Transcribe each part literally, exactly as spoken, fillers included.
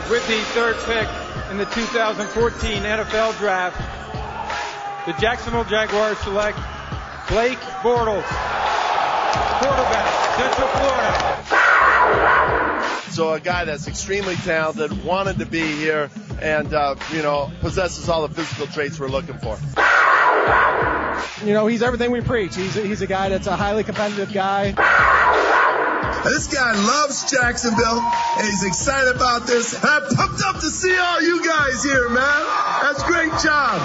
With the third pick in the two thousand fourteen N F L Draft, the Jacksonville Jaguars select Blake Bortles, quarterback, Central Florida. So a guy that's extremely talented, wanted to be here, and, uh, you know, possesses all the physical traits we're looking for. You know, he's everything we preach. He's a, he's a guy that's a highly competitive guy. This guy loves Jacksonville, and he's excited about this. I'm pumped up to see all you guys here, man. That's a great job.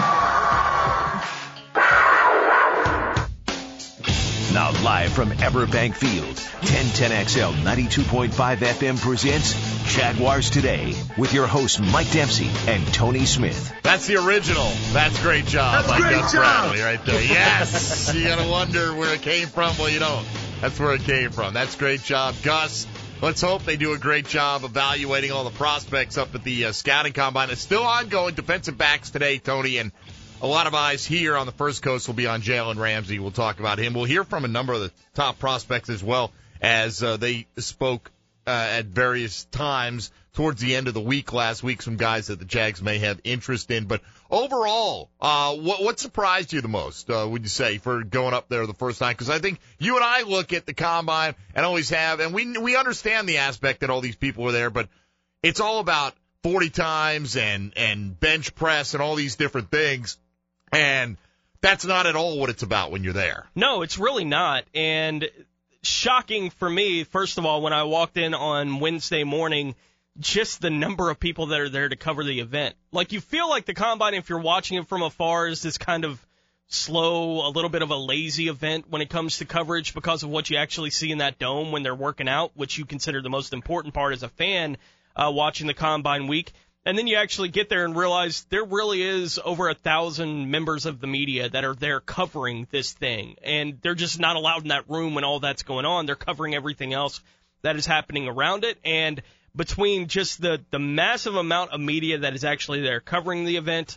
Now live from Everbank Field, ten ten X L ninety-two point five F M presents Jaguars Today with your hosts Mike Dempsey and Tony Smith. That's the original. That's great job. That's Mike great Gus job. Bradley right there. Yes. You got to wonder where it came from. Well, you don't. That's where it came from. That's great job, Gus. Let's hope they do a great job evaluating all the prospects up at the uh, scouting combine. It's still ongoing. Defensive backs today, Tony, and a lot of eyes here on the First Coast will be on Jalen Ramsey. We'll talk about him. We'll hear from a number of the top prospects as well as uh, they spoke uh, at various times towards the end of the week last week, some guys that the Jags may have interest in. But overall, uh, what, what surprised you the most, uh, would you say, for going up there the first time? Because I think you and I look at the combine and always have, and we we understand the aspect that all these people were there, but it's all about forty times and, and bench press and all these different things. And that's not at all what it's about when you're there. No, it's really not. And shocking for me, first of all, when I walked in on Wednesday morning, just the number of people that are there to cover the event. Like, you feel like the Combine, if you're watching it from afar, is this kind of slow, a little bit of a lazy event when it comes to coverage because of what you actually see in that dome when they're working out, which you consider the most important part as a fan uh, watching the Combine week. And then you actually get there and realize there really is over a thousand members of the media that are there covering this thing. And they're just not allowed in that room when all that's going on. They're covering everything else that is happening around it. And between just the, the massive amount of media that is actually there covering the event,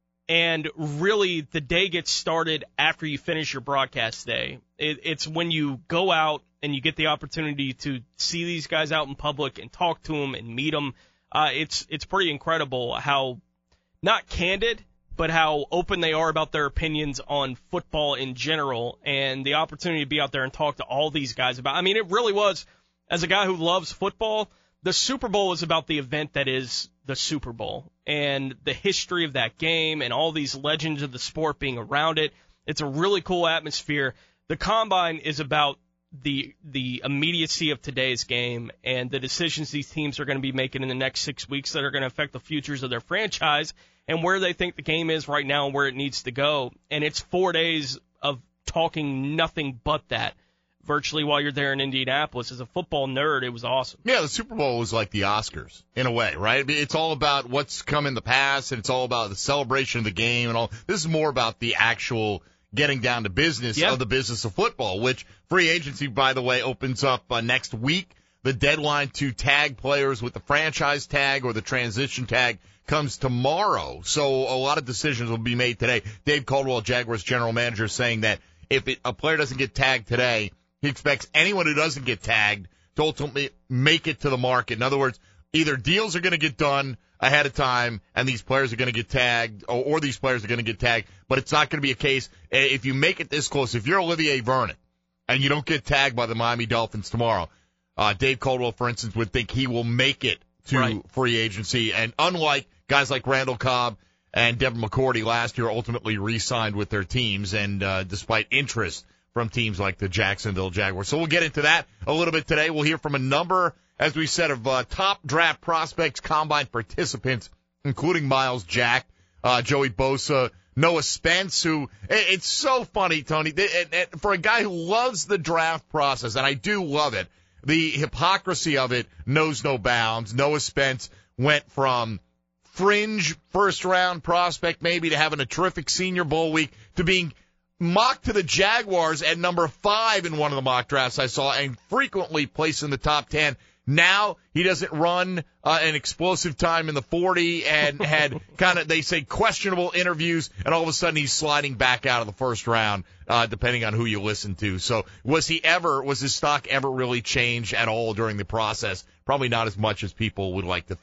and really the day gets started after you finish your broadcast day. It, it's when you go out and you get the opportunity to see these guys out in public and talk to them and meet them. Uh, it's it's pretty incredible how, not candid, but how open they are about their opinions on football in general, and the opportunity to be out there and talk to all these guys about. I mean, it really was, as a guy who loves football, the Super Bowl is about the event that is the Super Bowl and the history of that game and all these legends of the sport being around it. It's a really cool atmosphere. The Combine is about the the immediacy of today's game and the decisions these teams are going to be making in the next six weeks that are going to affect the futures of their franchise and where they think the game is right now and where it needs to go. And it's four days of talking nothing but that. Virtually while you're there in Indianapolis. As a football nerd, it was awesome. Yeah, the Super Bowl was like the Oscars, in a way, right? I mean, it's all about what's come in the past, and it's all about the celebration of the game and all. This is more about the actual getting down to business yep. of the business of football, which free agency, by the way, opens up uh, next week. The deadline to tag players with the franchise tag or the transition tag comes tomorrow. So a lot of decisions will be made today. Dave Caldwell, Jaguars general manager, saying that if it, a player doesn't get tagged today, he expects anyone who doesn't get tagged to ultimately make it to the market. In other words, either deals are going to get done ahead of time and these players are going to get tagged, or, or these players are going to get tagged, but it's not going to be a case. If you make it this close, if you're Olivier Vernon and you don't get tagged by the Miami Dolphins tomorrow, uh, Dave Caldwell, for instance, would think he will make it to right. free agency. And unlike guys like Randall Cobb and Devin McCourty last year, ultimately re-signed with their teams, and uh, despite interest from teams like the Jacksonville Jaguars. So we'll get into that a little bit today. We'll hear from a number, as we said, of uh, top draft prospects, combine participants, including Miles Jack, uh, Joey Bosa, Noah Spence, who, it's so funny, Tony, for a guy who loves the draft process, and I do love it, the hypocrisy of it knows no bounds. Noah Spence went from fringe first-round prospect maybe to having a terrific Senior Bowl week to being mocked to the Jaguars at number five in one of the mock drafts I saw and frequently placed in the top ten. Now he doesn't run uh, an explosive time in the forty and had kind of, they say, questionable interviews, and all of a sudden he's sliding back out of the first round, uh, depending on who you listen to. So was he ever, was his stock ever really changed at all during the process? Probably not as much as people would like to think.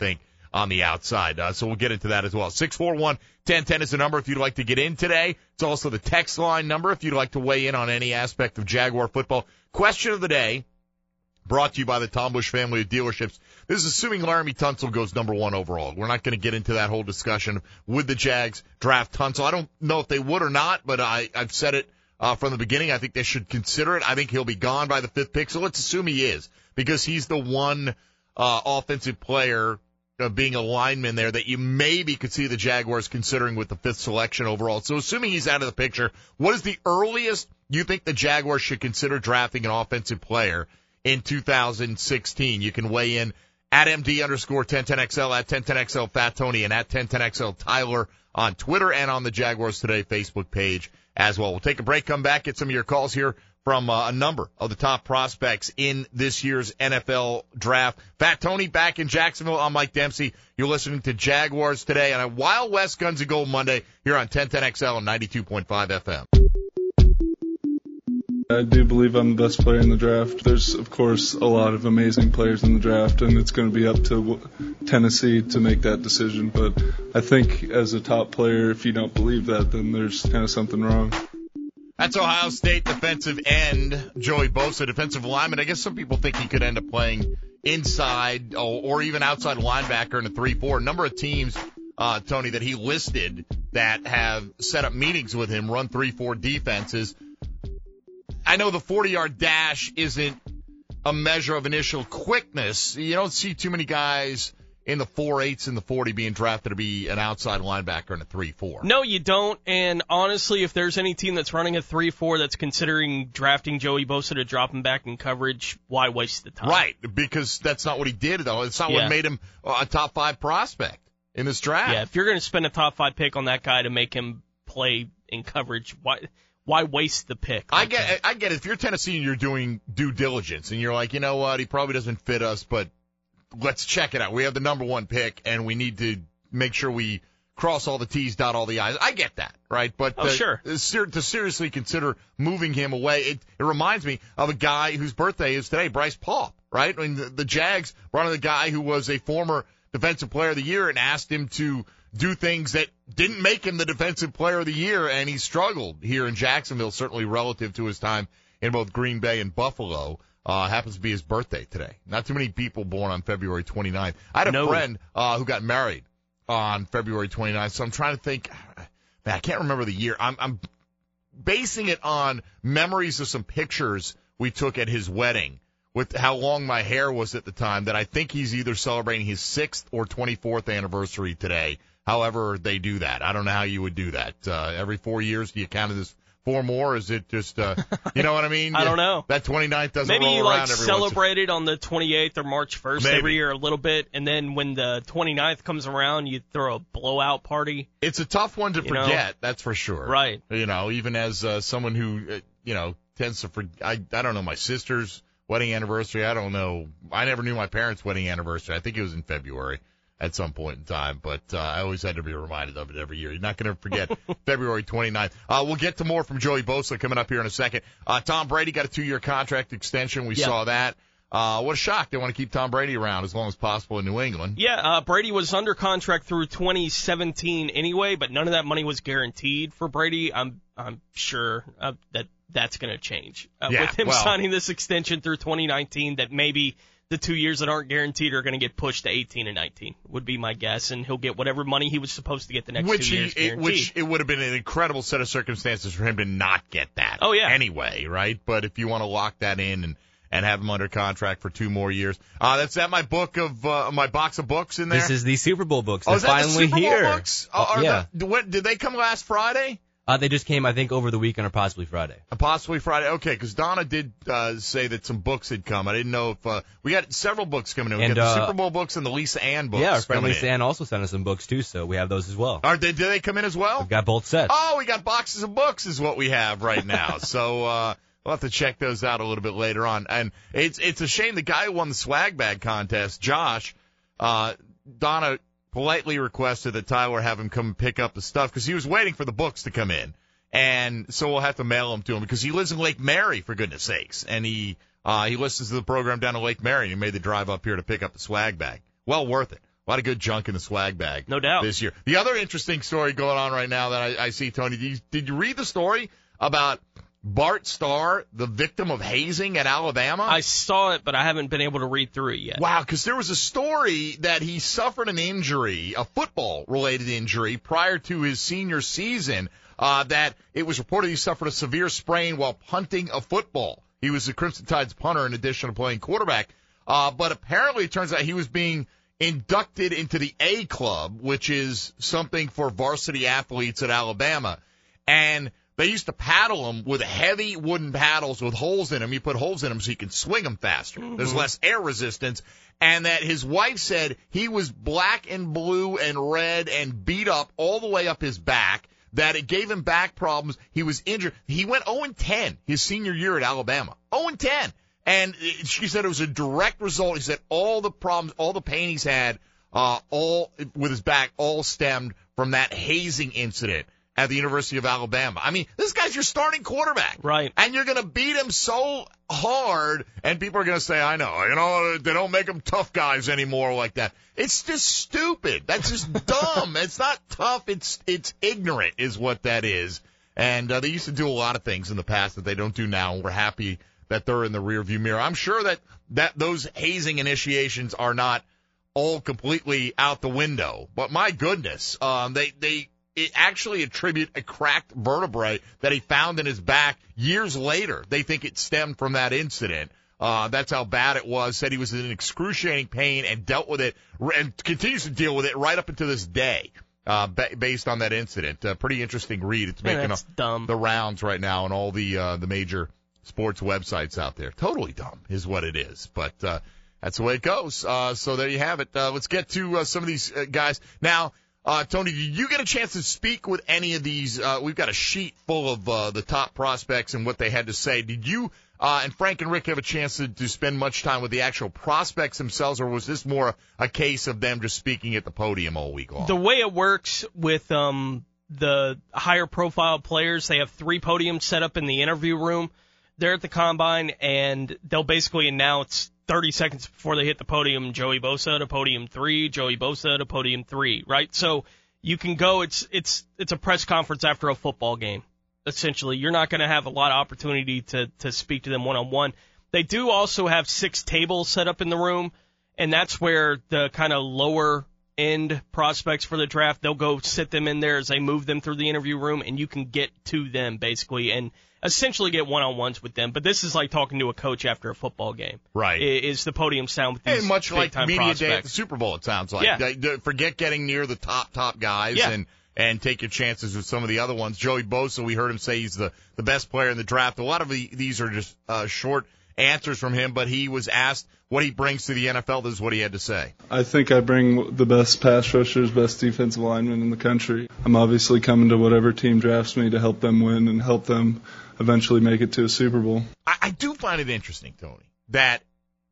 on the outside. Uh, so we'll get into that as well. six four one, one oh one oh is the number if you'd like to get in today. It's also the text line number if you'd like to weigh in on any aspect of Jaguar football. Question of the day, brought to you by the Tom Bush family of dealerships. This is assuming Laramie Tunsil goes number one overall. We're not going to get into that whole discussion. Would the Jags draft Tunsil? I don't know if they would or not, but I, I've said it uh, from the beginning. I think they should consider it. I think he'll be gone by the fifth pick, so let's assume he is, because he's the one uh, offensive player uh, being a lineman there that you maybe could see the Jaguars considering with the fifth selection overall. So assuming he's out of the picture, what is the earliest you think the Jaguars should consider drafting an offensive player in two thousand sixteen? You can weigh in at M D underscore ten ten X L, at ten ten X L Fat Tony, and at ten ten X L Tyler on Twitter and on the Jaguars Today Facebook page as well. We'll take a break, come back, get some of your calls here from uh, a number of the top prospects in this year's N F L draft. Fat Tony back in Jacksonville. I'm Mike Dempsey. You're listening to Jaguars Today on a Wild West Guns and Gold Monday here on ten ten X L and ninety-two point five F M. I do believe I'm the best player in the draft. There's, of course, a lot of amazing players in the draft, and it's going to be up to Tennessee to make that decision. But I think as a top player, if you don't believe that, then there's kind of something wrong. That's Ohio State defensive end Joey Bosa, defensive lineman. I guess some people think he could end up playing inside or, or even outside linebacker in a three four. A number of teams, uh, Tony, that he listed that have set up meetings with him, run three four defenses. I know the forty-yard dash isn't a measure of initial quickness. You don't see too many guys in the four eights and the forty being drafted to be an outside linebacker in a three four. No, you don't. And honestly, if there's any team that's running a three four that's considering drafting Joey Bosa to drop him back in coverage, why waste the time? Right, because that's not what he did, though. It's not yeah. what made him a top five prospect in this draft. Yeah, if you're going to spend a top five pick on that guy to make him play in coverage, why why waste the pick? Like I get it. I get it. If you're Tennessee and you're doing due diligence and you're like, you know what, he probably doesn't fit us, but let's check it out. We have the number one pick, and we need to make sure we cross all the T's, dot all the I's. I get that, right? But oh, uh, sure. to seriously consider moving him away, it, it reminds me of a guy whose birthday is today, Bryce Paup, right? I mean, the, the Jags brought in a guy who was a former Defensive Player of the Year and asked him to do things that didn't make him the Defensive Player of the Year, and he struggled here in Jacksonville, certainly relative to his time in both Green Bay and Buffalo. Uh, happens to be his birthday today. Not too many people born on February twenty-ninth. I had a no. friend uh, who got married on February twenty-ninth, so I'm trying to think. Man, I can't remember the year. I'm, I'm basing it on memories of some pictures we took at his wedding with how long my hair was at the time, that I think he's either celebrating his sixth or twenty-fourth anniversary today, however they do that. I don't know how you would do that. Uh, every four years, do you count it as four more? Is it just, uh, you know what I mean? I don't know. That twenty-ninth doesn't Maybe roll you around like every celebrate it on the twenty-eighth or March first Maybe. every year a little bit, and then when the twenty-ninth comes around, you throw a blowout party. It's a tough one to You forget, know? that's for sure. Right. You know, even as uh, someone who, uh, you know, tends to forget, I, I don't know my sister's wedding anniversary. I don't know. I never knew my parents' wedding anniversary. I think it was in February at some point in time, but uh, I always had to be reminded of it every year. You're not going to forget February twenty-ninth. Uh, we'll get to more from Joey Bosa coming up here in a second. Uh, Tom Brady got a two-year contract extension. We yeah. saw that. Uh, what a shock. They want to keep Tom Brady around as long as possible in New England. Yeah, uh, Brady was under contract through twenty seventeen anyway, but none of that money was guaranteed for Brady. I'm I'm sure uh, that that's going to change. Uh, yeah, with him well, signing this extension through twenty nineteen, that maybe the two years that aren't guaranteed are going to get pushed to eighteen and nineteen, would be my guess, and he'll get whatever money he was supposed to get the next which two he, years it, guaranteed. Which it would have been an incredible set of circumstances for him to not get that. Oh, yeah. Anyway, right? But if you want to lock that in and, and have him under contract for two more years. Uh, that's that my book of, uh, my box of books in there? This is the Super Bowl books. Oh, They're is that finally the Super Bowl here. books? Uh, Oh, yeah. The, what, did they come last Friday? Uh, they just came, I think, over the weekend or possibly Friday. Uh, possibly Friday. Okay, because Donna did uh, say that some books had come. I didn't know if uh, we got several books coming in. We And, got the uh, Super Bowl books and the Lisa Ann books. Yeah, our friend coming Lisa in. Ann also sent us some books, too, so we have those as well. Are they, did they come in as well? We've got both sets. Oh, we got boxes of books is what we have right now. so uh, we'll have to check those out a little bit later on. And it's it's a shame the guy who won the swag bag contest, Josh, uh, Donna politely requested that Tyler have him come pick up the stuff because he was waiting for the books to come in. And so we'll have to mail them to him because he lives in Lake Mary, for goodness sakes. And he uh, he listens to the program down in Lake Mary, and he made the drive up here to pick up the swag bag. Well worth it. A lot of good junk in the swag bag. No doubt. This year. The other interesting story going on right now that I, I see, Tony, did you, did you read the story about Bart Starr, the victim of hazing at Alabama? I saw it, but I haven't been able to read through it yet. Wow, because there was a story that he suffered an injury, a football-related injury, prior to his senior season, uh, that it was reported he suffered a severe sprain while punting a football. He was the Crimson Tide's punter in addition to playing quarterback. Uh, but apparently it turns out he was being inducted into the A Club, which is something for varsity athletes at Alabama. And they used to paddle them with heavy wooden paddles with holes in them. You put holes in them so you can swing them faster. Mm-hmm. There's less air resistance. And that his wife said he was black and blue and red and beat up all the way up his back, that it gave him back problems. He was injured. He went oh and ten his senior year at Alabama. oh and ten. And she said it was a direct result. He said all the problems, all the pain he's had, uh, all with his back, all stemmed from that hazing incident at the University of Alabama. I mean, this guy's your starting quarterback. Right. And you're going to beat him so hard, and people are going to say, I know, you know, they don't make them tough guys anymore like that. It's just stupid. That's just dumb. It's not tough. It's it's ignorant is what that is. And uh, they used to do a lot of things in the past that they don't do now, and we're happy that they're in the rearview mirror. I'm sure that, that those hazing initiations are not all completely out the window. But my goodness, um, they, they it actually attribute a cracked vertebrae that he found in his back years later. They think it stemmed from that incident. Uh, that's how bad it was. Said he was in excruciating pain and dealt with it and continues to deal with it right up until this day. Uh, ba- based on that incident. Uh, pretty interesting read. It's making yeah, a, dumb. the rounds right now on all the, uh, the major sports websites out there. Totally dumb is what it is. But, uh, that's the way it goes. Uh, so there you have it. Uh, let's get to, uh, some of these uh, guys. Now, uh, Tony, did you get a chance to speak with any of these? Uh, we've got a sheet full of, uh, the top prospects and what they had to say. Did you, uh, and Frank and Rick have a chance to, to spend much time with the actual prospects themselves, or was this more a case of them just speaking at the podium all week long? The way it works with, um, the higher profile players, they have three podiums set up in the interview room. They're at the combine, and they'll basically announce thirty seconds before they hit the podium, Joey Bosa to podium three, Joey Bosa to podium three, right? So you can go, it's it's it's a press conference after a football game, essentially. You're not going to have a lot of opportunity to, to speak to them one-on-one. They do also have six tables set up in the room, and that's where the kind of lower-end prospects for the draft, they'll go sit them in there as they move them through the interview room, and you can get to them, basically, and essentially get one-on-ones with them. But this is like talking to a coach after a football game. Right. Is the podium sound with these hey, much like big-time media prospects. day at the Super Bowl, it sounds like. Yeah. They, forget getting near the top, top guys yeah. and, and take your chances with some of the other ones. Joey Bosa, we heard him say he's the, the best player in the draft. A lot of the, these are just uh, short answers from him, but he was asked what he brings to the N F L. This is what he had to say. I think I bring the best pass rushers, best defensive linemen in the country. I'm obviously coming to whatever team drafts me to help them win and help them eventually make it to a Super Bowl. I, I do find it interesting, Tony, that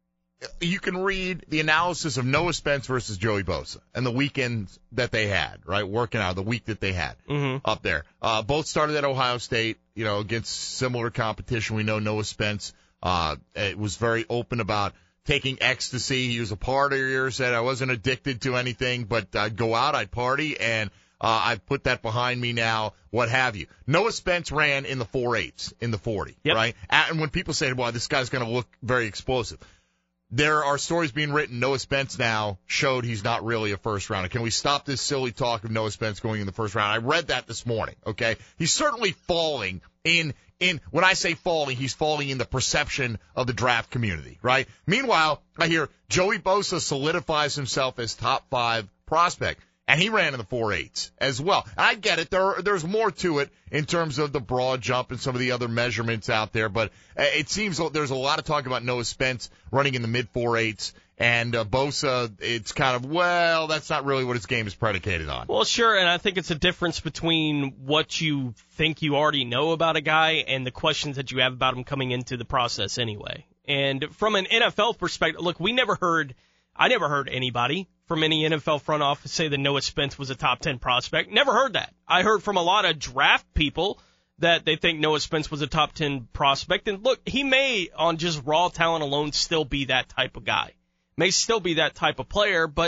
you can read the analysis of Noah Spence versus Joey Bosa and the weekends that they had, right, working out, the week that they had mm-hmm. up there. Uh, both started at Ohio State, you know, against similar competition. We know Noah Spence uh, it was very open about taking ecstasy. He was a partier, said I wasn't addicted to anything, but I'd go out, I'd party, and uh, I've put that behind me now, what have you. Noah Spence ran in the four eights, in the forty, yep. right? And when people say, well, this guy's going to look very explosive, there are stories being written. Noah Spence now showed he's not really a first rounder. Can we stop this silly talk of Noah Spence going in the first round? I read that this morning, okay? He's certainly falling in In when I say falling, he's falling in the perception of the draft community, right? Meanwhile, I hear Joey Bosa solidifies himself as top five prospect, and he ran in the four eights as well. And I get it. There, there's more to it in terms of the broad jump and some of the other measurements out there, but it seems there's a lot of talk about Noah Spence running in the mid four eights. And uh, Bosa, it's kind of, well, that's not really what his game is predicated on. Well, sure, and I think it's a difference between what you think you already know about a guy and the questions that you have about him coming into the process anyway. And from an N F L perspective, look, we never heard, I never heard anybody from any N F L front office say that Noah Spence was a top ten prospect. Never heard that. I heard from a lot of draft people that they think Noah Spence was a top ten prospect. And look, he may, on just raw talent alone, still be that type of guy. May still be that type of player, but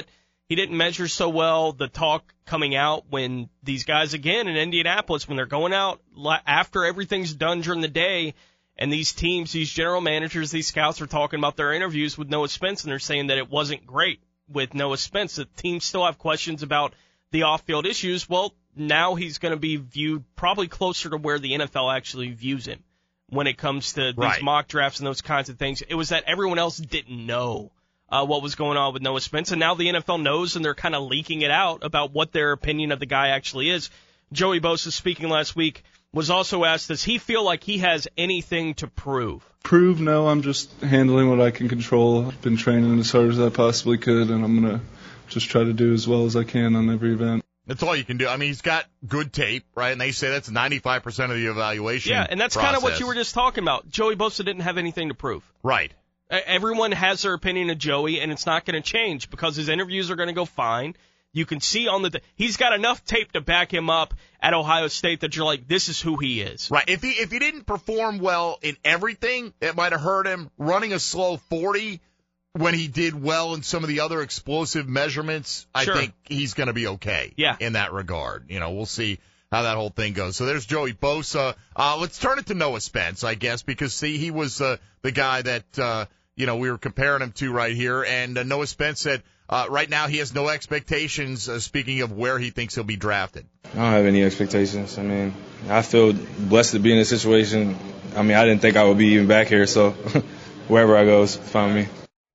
He didn't measure so well. The talk coming out when these guys, again, in Indianapolis, when they're going out after everything's done during the day, and these teams, these general managers, these scouts are talking about their interviews with Noah Spence, and they're saying that it wasn't great with Noah Spence. The teams still have questions about the off-field issues. Well, now he's going to be viewed probably closer to where the N F L actually views him when it comes to these right. mock drafts and those kinds of things. It was that everyone else didn't know uh, what was going on with Noah Spence, and now the N F L knows, and they're kind of leaking it out about what their opinion of the guy actually is. Joey Bosa, speaking last week, was also asked, does he feel like he has anything to prove? Prove? No, I'm just handling what I can control. I've been training as hard as I possibly could, and I'm going to just try to do as well as I can on every event. That's all you can do. I mean, he's got good tape, right? And they say that's ninety-five percent of the evaluation. Yeah, and that's kind of what you were just talking about. Joey Bosa didn't have anything to prove. Right. Everyone has their opinion of Joey, and it's not going to change because his interviews are going to go fine. You can see on the – he's got enough tape to back him up at Ohio State that you're like, this is who he is. Right. If he if he didn't perform well in everything, it might have hurt him. Running a slow forty when he did well in some of the other explosive measurements, I sure. think he's going to be okay yeah. in that regard. You know, we'll see how that whole thing goes. So there's Joey Bosa. Uh, let's turn it to Noah Spence, I guess, because, see, he was uh, the guy that, uh, you know, we were comparing him to right here. And uh, Noah Spence said uh, right now he has no expectations, uh, speaking of where he thinks he'll be drafted. I don't have any expectations. I mean, I feel blessed to be in this situation. I mean, I didn't think I would be even back here, so wherever I go is fine with me.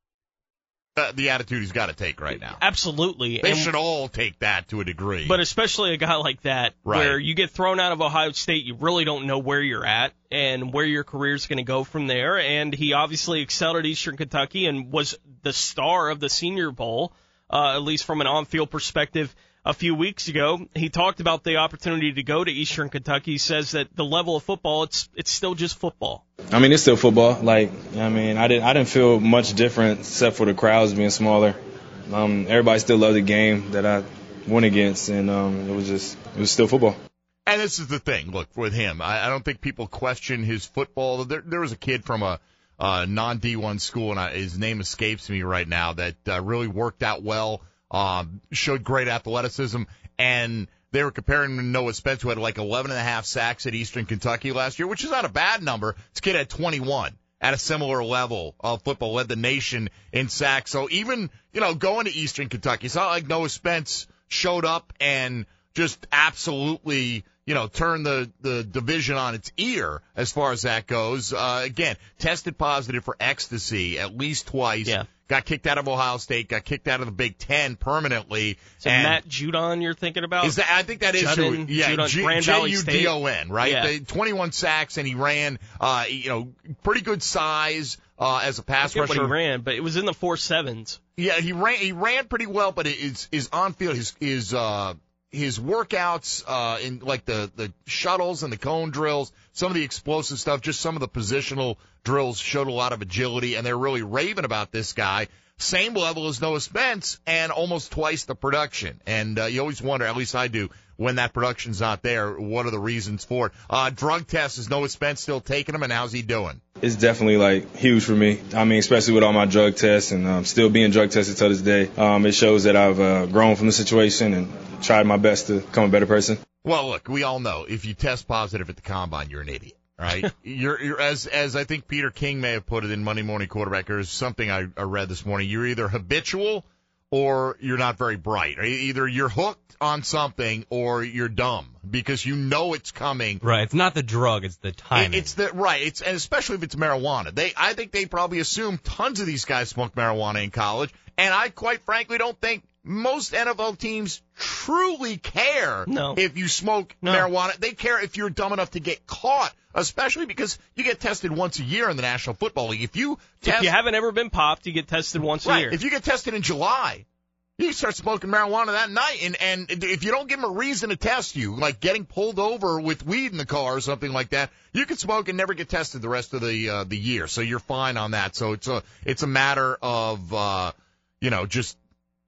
Uh, the attitude he's got to take right now. Absolutely. They and, should all take that to a degree. But especially a guy like that, right. where you get thrown out of Ohio State, you really don't know where you're at and where your career's going to go from there. And he obviously excelled at Eastern Kentucky and was the star of the Senior Bowl, uh, at least from an on-field perspective. A few weeks ago, he talked about the opportunity to go to Eastern Kentucky. He says that the level of football, it's it's still just football. I mean, it's still football. Like, I mean, I didn't I didn't feel much different except for the crowds being smaller. Um, everybody still loved the game that I went against, and um, it was just it was still football. And this is the thing. Look, with him, I, I don't think people question his football. There, there was a kid from a uh, non D one school, and I, his name escapes me right now, that uh, really worked out well. Um, showed great athleticism, and they were comparing him to Noah Spence, who had like eleven and a half sacks at Eastern Kentucky last year, which is not a bad number. This kid had twenty-one at a similar level of football, led the nation in sacks. So even, you know, going to Eastern Kentucky, it's not like Noah Spence showed up and just absolutely, you know, turned the, the division on its ear as far as that goes. Uh, again, tested positive for ecstasy at least twice. Yeah. Got kicked out of Ohio State, got kicked out of the Big Ten permanently. So and Matt Judon you're thinking about? Is that, I think that is Judon, who, yeah, J U D O N, right? Yeah. The twenty-one sacks, and he ran, uh, you know, pretty good size uh, as a pass I rusher. What he ran, but it was in the four sevens. Yeah, he ran he ran pretty well, but his his on field his his uh his workouts uh in like the the shuttles and the cone drills, some of the explosive stuff, just some of the positional drills showed a lot of agility, and they're really raving about this guy. Same level as Noah Spence, and almost twice the production. And uh, you always wonder, at least I do, when that production's not there, what are the reasons for it? Uh, drug tests, is Noah Spence still taking them, and how's he doing? It's definitely, like, huge for me. I mean, especially with all my drug tests and um, still being drug tested to this day. Um, it shows that I've uh, grown from the situation and tried my best to become a better person. Well, look, we all know if you test positive at the combine, you're an idiot. Right, you're, you're as as I think Peter King may have put it in Monday Morning Quarterback, or something I, I read this morning. You're either habitual or you're not very bright. Either you're hooked on something or you're dumb because you know it's coming. Right, it's not the drug, it's the timing. It, it's the right. It's and especially if it's marijuana. They, I think they probably assume tons of these guys smoke marijuana in college, and I quite frankly don't think most N F L teams truly care no. if you smoke no. marijuana. They care if you're dumb enough to get caught, especially because you get tested once a year in the National Football League. If you test, if you haven't ever been popped, you get tested once right, a year. If you get tested in July, you start smoking marijuana that night, and, and if you don't give them a reason to test you, like getting pulled over with weed in the car or something like that, you can smoke and never get tested the rest of the uh, the year. So you're fine on that. So it's a it's a matter of uh, you know just.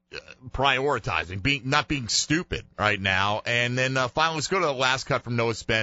prioritizing, being not being stupid right now. And then uh, finally, let's go to the last cut from Noah Spence.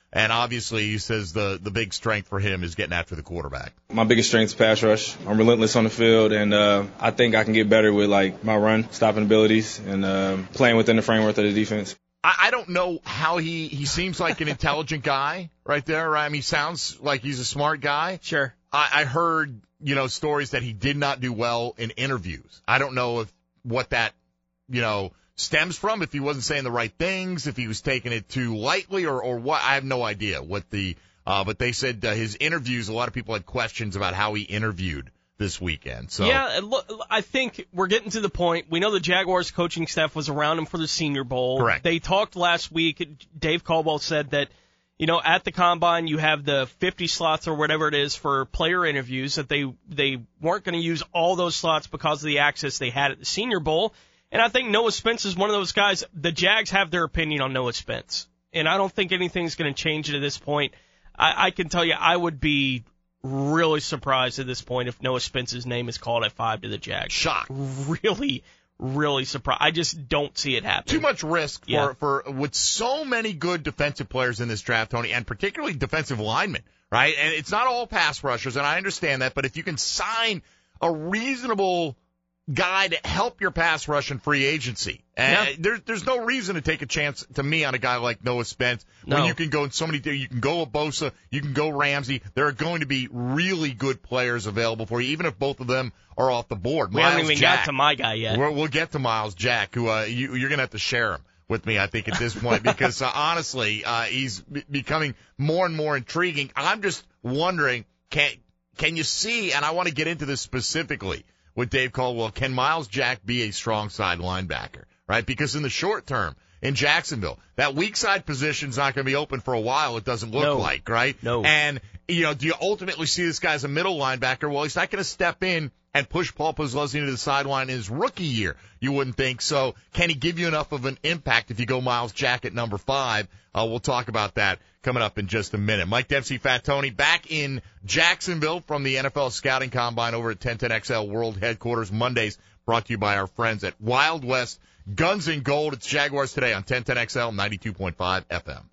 And obviously, he says the, the big strength for him is getting after the quarterback. My biggest strength is pass rush. I'm relentless on the field, and uh, I think I can get better with like my run stopping abilities and uh, playing within the framework of the defense. I, I don't know how he, he seems like an intelligent guy right there. Right? I mean, he sounds like he's a smart guy. Sure. I, I heard, you know, stories that he did not do well in interviews. I don't know if what that, you know, stems from, if he wasn't saying the right things, if he was taking it too lightly, or, or what. I have no idea what the, uh, but they said uh, his interviews, a lot of people had questions about how he interviewed this weekend. So yeah, look, I think we're getting to the point. We know the Jaguars coaching staff was around him for the Senior Bowl. Correct. They talked last week. Dave Caldwell said that, you know, at the Combine you have the fifty slots or whatever it is for player interviews, that they, they weren't going to use all those slots because of the access they had at the Senior Bowl. And I think Noah Spence is one of those guys. The Jags have their opinion on Noah Spence, and I don't think anything's going to change it at this point. I, I can tell you I would be really surprised at this point if Noah Spence's name is called at five to the Jags. Shocked. Really, really surprised. I just don't see it happening. Too much risk for, Yeah. for with so many good defensive players in this draft, Tony, and particularly defensive linemen, right? And it's not all pass rushers, and I understand that, but if you can sign a reasonable guy to help your pass rush in free agency. And Yeah. there's there's no reason to take a chance, to me, on a guy like Noah Spence. No. When you can go in so many, you can go Bosa, you can go Ramsey. There are going to be really good players available for you, even if both of them are off the board. We Miles haven't even Jack, got to my guy yet. We're, we'll get to Miles Jack, who uh, you, you're going to have to share him with me, I think, at this point, because uh, honestly, uh, he's b- becoming more and more intriguing. I'm just wondering, can can you see, and I want to get into this specifically with Dave Caldwell, can Miles Jack be a strong side linebacker, right? Because in the short term, in Jacksonville, that weak side position's not going to be open for a while, it doesn't look No. like, right? No. And, you know, do you ultimately see this guy as a middle linebacker? Well, he's not going to step in and push Paul Posluszny to the sideline in his rookie year, you wouldn't think. So can he give you enough of an impact if you go Miles Jack at number five? Uh, we'll talk about that coming up in just a minute. Mike Dempsey, Fat Tony, back in Jacksonville from the N F L Scouting Combine over at ten ten X L World Headquarters. Mondays brought to you by our friends at Wild West Guns and Gold. It's Jaguars Today on ten ten X L ninety-two point five F M.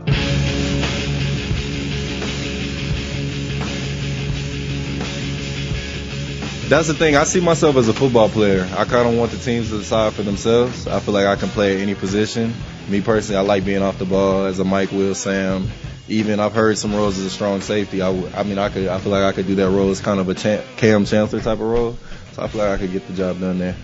That's the thing. I see myself as a football player. I kind of want the teams to decide for themselves. I feel like I can play at any position. Me personally, I like being off the ball as a Mike, Will, Sam. Even I've heard some roles as a strong safety. I, w- I mean, I could. I feel like I could do that role as kind of a Cam, Cam Chancellor type of role. So I feel like I could get the job done there.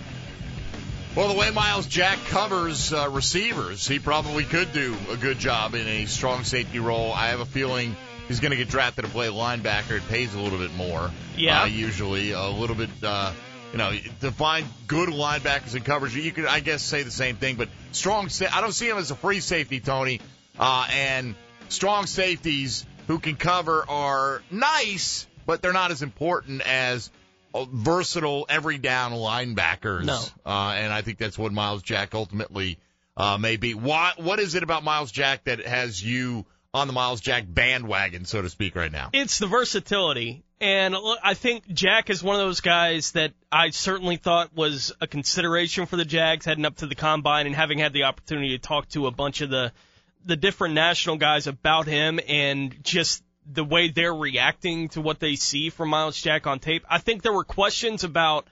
Well, the way Miles Jack covers uh, receivers, he probably could do a good job in a strong safety role. I have a feeling he's going to get drafted to play linebacker. It pays a little bit more. Yeah. Uh, usually a little bit, uh, you know, to find good linebackers in coverage, you could, I guess, say the same thing. But strong, sa- I don't see him as a free safety, Tony. Uh, and strong safeties who can cover are nice, but they're not as important as versatile every down linebackers. No. Uh, and I think that's what Miles Jack ultimately uh, may be. Why, what is it about Miles Jack that has you on the Miles Jack bandwagon, so to speak, right now? It's the versatility. And look, I think Jack is one of those guys that I certainly thought was a consideration for the Jags heading up to the Combine, and having had the opportunity to talk to a bunch of the the different national guys about him and just the way they're reacting to what they see from Miles Jack on tape. I think there were questions about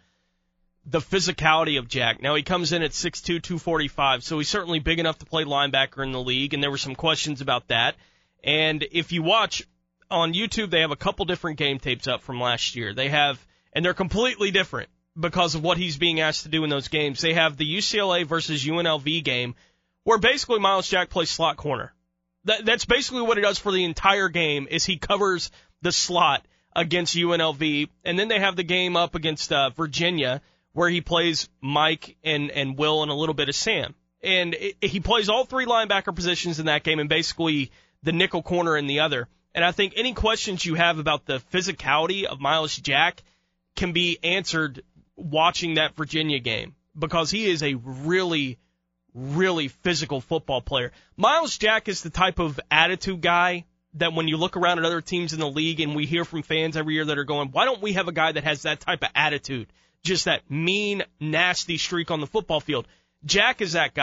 the physicality of Jack. Now, he comes in at six two, two forty-five, so he's certainly big enough to play linebacker in the league, and there were some questions about that. And if you watch on YouTube, they have a couple different game tapes up from last year. They have, and they're completely different because of what he's being asked to do in those games. They have the U C L A versus U N L V game where basically Miles Jack plays slot corner. That, that's basically what he does for the entire game, is he covers the slot against U N L V. And then they have the game up against uh, Virginia where he plays Mike and, and Will and a little bit of Sam. And it, he plays all three linebacker positions in that game and basically the nickel corner in the other. And I think any questions you have about the physicality of Miles Jack can be answered watching that Virginia game, because he is a really, really physical football player. Miles Jack is the type of attitude guy that when you look around at other teams in the league, and we hear from fans every year that are going, why don't we have a guy that has that type of attitude? Just that mean, nasty streak on the football field. Jack is that guy.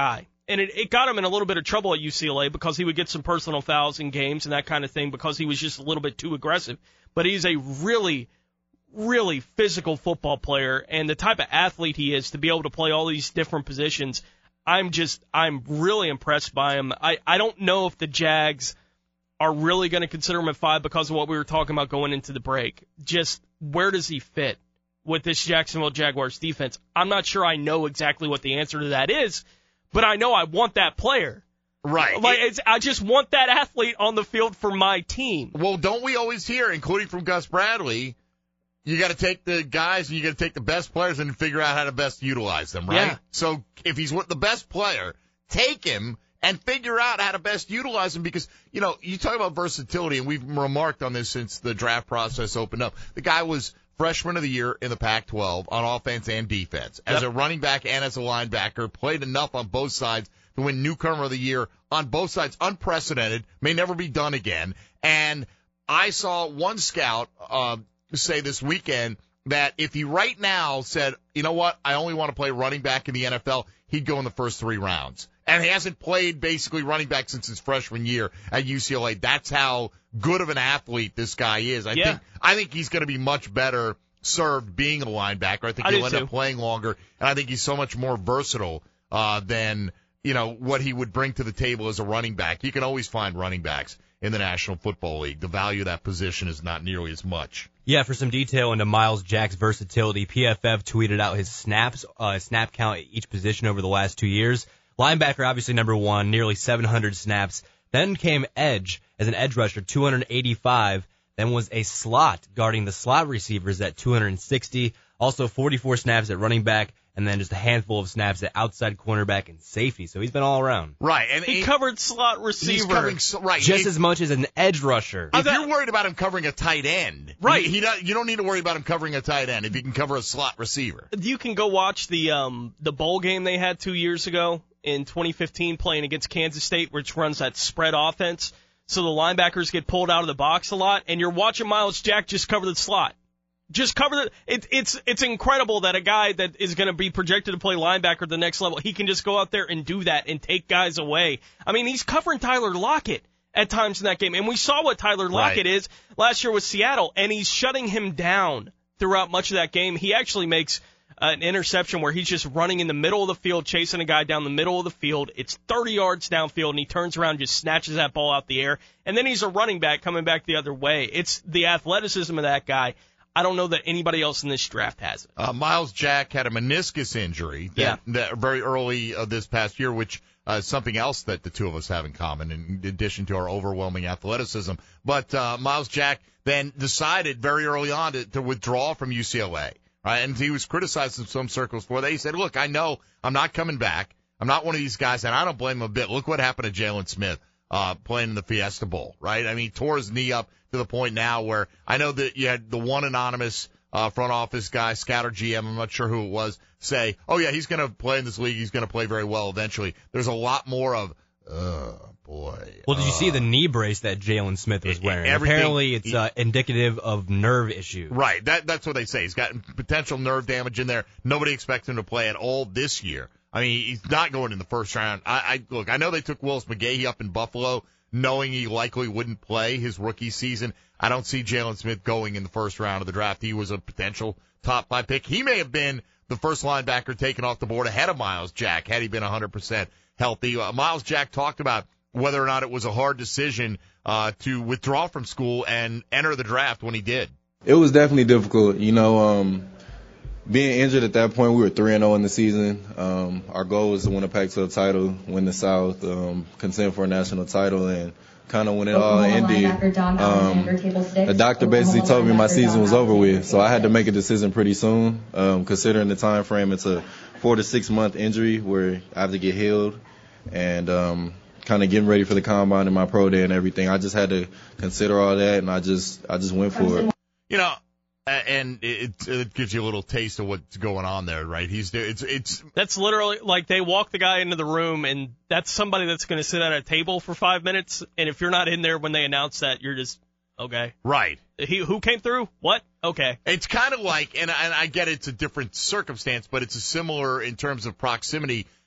And it, it got him in a little bit of trouble at U C L A because he would get some personal fouls in games and that kind of thing because he was just a little bit too aggressive. But he's a really, really physical football player, and the type of athlete he is to be able to play all these different positions, I'm just, I'm really impressed by him. I, I don't know if the Jags are really going to consider him at five because of what we were talking about going into the break. Just where does he fit with this Jacksonville Jaguars defense? I'm not sure I know exactly what the answer to that is, but I know I want that player. Right. Like it's, I just want that athlete on the field for my team. Well, don't we always hear, including from Gus Bradley, you got to take the guys and you got to take the best players and figure out how to best utilize them, right? Yeah. So if he's the best player, take him and figure out how to best utilize him because, you know, you talk about versatility, and we've remarked on this since the draft process opened up. The guy was freshman of the year in the Pac twelve on offense and defense. As Yep. a running back and as a linebacker, played enough on both sides to win newcomer of the year on both sides. Unprecedented, may never be done again. And I saw one scout uh, say this weekend that if he right now said, you know what, I only want to play running back in the N F L, he'd go in the first three rounds. And he hasn't played basically running back since his freshman year at U C L A. That's how good of an athlete this guy is. I Yeah. think I think he's going to be much better served being a linebacker. I think I he'll do end too. up playing longer, and I think he's so much more versatile uh, than you know what he would bring to the table as a running back. You can always find running backs in the National Football League. The value of that position is not nearly as much. Yeah, for some detail into Myles Jack's versatility, P F F tweeted out his snaps, uh, snap count at each position over the last two years. Linebacker, obviously number one, nearly seven hundred snaps. Then came edge as an edge rusher, two hundred eighty-five. Then was a slot guarding the slot receivers at two hundred sixty. Also forty-four snaps at running back, and then just a handful of snaps at outside cornerback and safety. So he's been all around. Right, and He he, covered slot receiver. he's covering so- right Just if, as much as an edge rusher. if you're worried about him covering a tight end, Right. He, he don't, you don't need to worry about him covering a tight end if he can cover a slot receiver. You can go watch the um the bowl game they had two years ago in twenty fifteen playing against Kansas State, which runs that spread offense. So the linebackers get pulled out of the box a lot, and you're watching Myles Jack just cover the slot. Just cover the. It, it's it's incredible that a guy that is going to be projected to play linebacker at the next level, he can just go out there and do that and take guys away. I mean, he's covering Tyler Lockett at times in that game, and we saw what Tyler Lockett Right. is last year with Seattle, and he's shutting him down throughout much of that game. He actually makes an interception where he's just running in the middle of the field, chasing a guy down the middle of the field. It's thirty yards downfield, and he turns around and just snatches that ball out the air. And then he's a running back coming back the other way. It's the athleticism of that guy. I don't know that anybody else in this draft has it. Uh, Myles Jack had a meniscus injury that, Yeah. that very early uh, this past year, which uh, is something else that the two of us have in common in addition to our overwhelming athleticism. But uh, Myles Jack then decided very early on to, to withdraw from U C L A. Right, and he was criticized in some circles for that. He said, look, I know I'm not coming back. I'm not one of these guys, and I don't blame him a bit. Look what happened to Jalen Smith uh, playing in the Fiesta Bowl, right? I mean, he tore his knee up to the point now where I know that you had the one anonymous uh, front office guy, Scatter G M, I'm not sure who it was, say, oh, yeah, he's going to play in this league. He's going to play very well eventually. There's a lot more of, oh, boy. Well, did you uh, see the knee brace that Jalen Smith was it- wearing? everything- Apparently, it's he- uh, indicative of nerve issues. Right. That that's what they say. He's got potential nerve damage in there. Nobody expects him to play at all this year. I mean, he's not going in the first round. I, I look. I know they took Willis McGahee up in Buffalo, knowing he likely wouldn't play his rookie season. I don't see Jalen Smith going in the first round of the draft. He was a potential top five pick. He may have been the first linebacker taken off the board ahead of Myles Jack had he been one hundred percent healthy. Uh, Myles Jack talked about whether or not it was a hard decision uh, to withdraw from school and enter the draft when he did. It was definitely difficult. You know, um, being injured at that point, we were three and oh in the season. Um, our goal was to win a Pac twelve title, win the South, um, contend for a national title, and kind of when it all ended, um, the doctor basically told me my season was over with. So I had to make a decision pretty soon, um, considering the time frame. It's a four to six month injury where I have to get healed, and um, kind of getting ready for the combine and my pro day and everything. I just had to consider all that, and I just I just went for it. You know, and it, it gives you a little taste of what's going on there, right? He's it's it's That's literally like they walk the guy into the room, and that's somebody that's going to sit at a table for five minutes. And if you're not in there when they announce that, you're just okay. right. He who came through? What? Okay. It's kind of like, and, and I get it's a different circumstance, but it's a similar in terms of proximity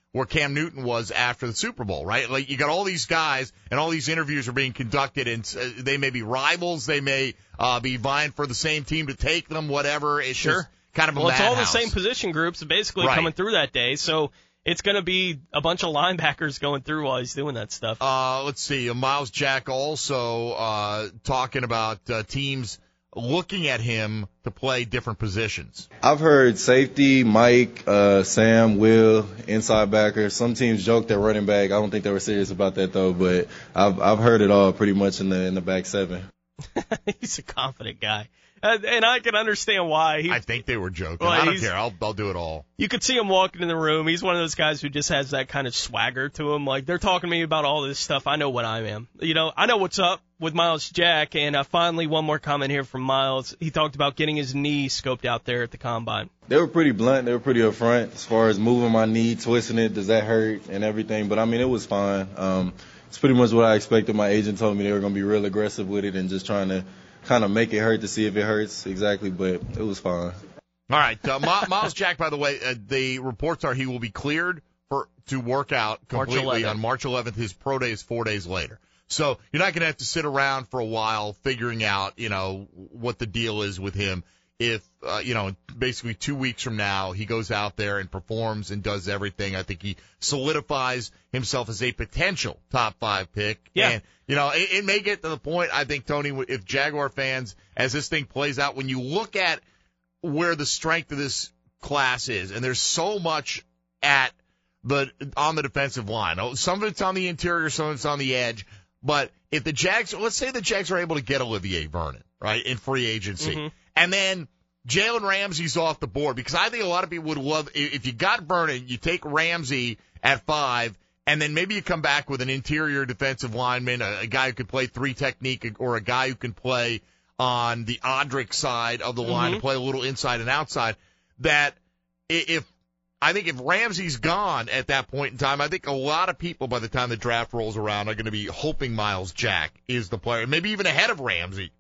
where Cam Newton was after the Super Bowl, right? Like, you got all these guys, and all these interviews are being conducted, and uh, they may be rivals, they may uh, be vying for the same team to take them, whatever. It's sure. just kind of a well, it's all madhouse. the same position groups basically right. coming through that day, so it's going to be a bunch of linebackers going through while he's doing that stuff. Uh, let's see. Myles Jack also uh, talking about uh, teams looking at him to play different positions. I've heard safety, Mike, uh, Sam, Will, inside backer. Some teams joke they're running back. I don't think they were serious about that though, but I've I've heard it all pretty much in the in the back seven. He's a confident guy. Uh, and I can understand why. He, I think they were joking. Well, I don't care. I'll I'll do it all. You could see him walking in the room. He's one of those guys who just has that kind of swagger to him. Like, they're talking to me about all this stuff. I know what I am. You know, I know what's up with Myles Jack. And uh, finally, one more comment here from Myles. He talked about getting his knee scoped out there at the Combine. They were pretty blunt. They were pretty upfront as far as moving my knee, twisting it. Does that hurt and everything? But, I mean, it was fine. Um, it's pretty much what I expected. My agent told me they were going to be real aggressive with it and just trying to kind of make it hurt to see if it hurts exactly, but it was fine. All right, uh, Myles Jack, by the way, uh, the reports are he will be cleared for to work out completely March eleventh. on March eleventh. His pro day is four days later. So you're not going to have to sit around for a while figuring out, you know, what the deal is with him. If, uh, you know, basically two weeks from now, he goes out there and performs and does everything. I think he solidifies himself as a potential top five pick. Yeah. And, you know, it, it may get to the point, I think, Tony, if Jaguar fans, as this thing plays out, when you look at where the strength of this class is, and there's so much at the on the defensive line. Some of it's on the interior, some of it's on the edge. But if the Jags, let's say the Jags are able to get Olivier Vernon, right, in free agency, mm-hmm. and then Jalen Ramsey's off the board, because I think a lot of people would love, if you got Vernon, you take Ramsey at five, and then maybe you come back with an interior defensive lineman, a, a guy who could play three technique, or a guy who can play on the Odrick side of the line mm-hmm. and play a little inside and outside. That if I think if Ramsey's gone at that point in time, I think a lot of people by the time the draft rolls around are going to be hoping Myles Jack is the player, maybe even ahead of Ramsey.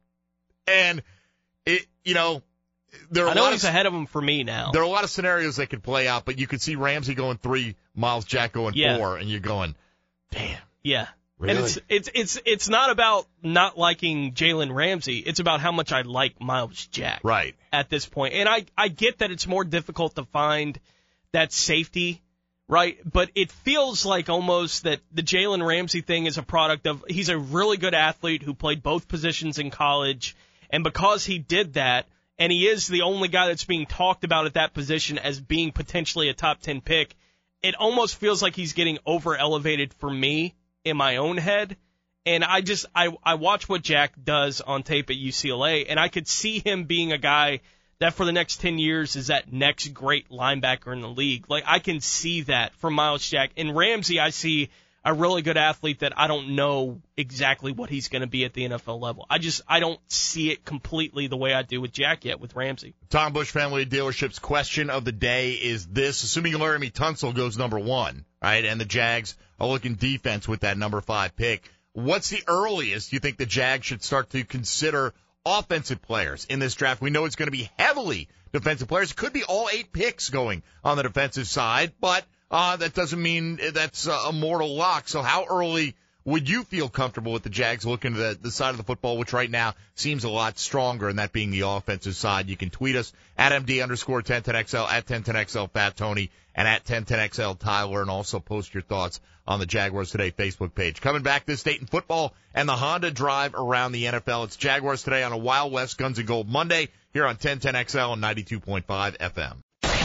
And it, you know, there are I a know lot he's of, ahead of him for me now. There are a lot of scenarios that could play out, but you could see Ramsey going three, Myles Jack going yeah. four, and you're going, damn. Yeah. Really? And it's it's it's it's not about not liking Jalen Ramsey. It's about how much I like Myles Jack. Right. At this point. And I I get that it's more difficult to find that safety, right? But it feels like almost that the Jalen Ramsey thing is a product of, he's a really good athlete who played both positions in college, and because he did that, and he is the only guy that's being talked about at that position as being potentially a top ten pick, it almost feels like he's getting over-elevated for me in my own head. And I just, I, I watch what Jack does on tape at U C L A, and I could see him being a guy that for the next ten years is that next great linebacker in the league. Like, I can see that from Myles Jack. In Ramsey, I see a really good athlete that I don't know exactly what he's going to be at the N F L level. I just, I don't see it completely the way I do with Jack yet with Ramsey. Tom Bush Family Dealerships question of the day is this: assuming Laramie Tunsil goes number one, right, and the Jags are looking defense with that number five pick, what's the earliest you think the Jags should start to consider offensive players in this draft? We know it's going to be heavily defensive players. It could be all eight picks going on the defensive side, but uh, that doesn't mean that's a mortal lock. So how early would you feel comfortable with the Jags looking to the, the side of the football, which right now seems a lot stronger, and that being the offensive side? You can tweet us at M D underscore ten ten X L, at ten ten X L Fat Tony, and at ten ten X L Tyler, and also post your thoughts on the Jaguars Today Facebook page. Coming back this Dayton football and the Honda drive around the N F L. It's Jaguars Today on a Wild West Guns and Gold Monday here on ten ten X L and ninety-two point five F M.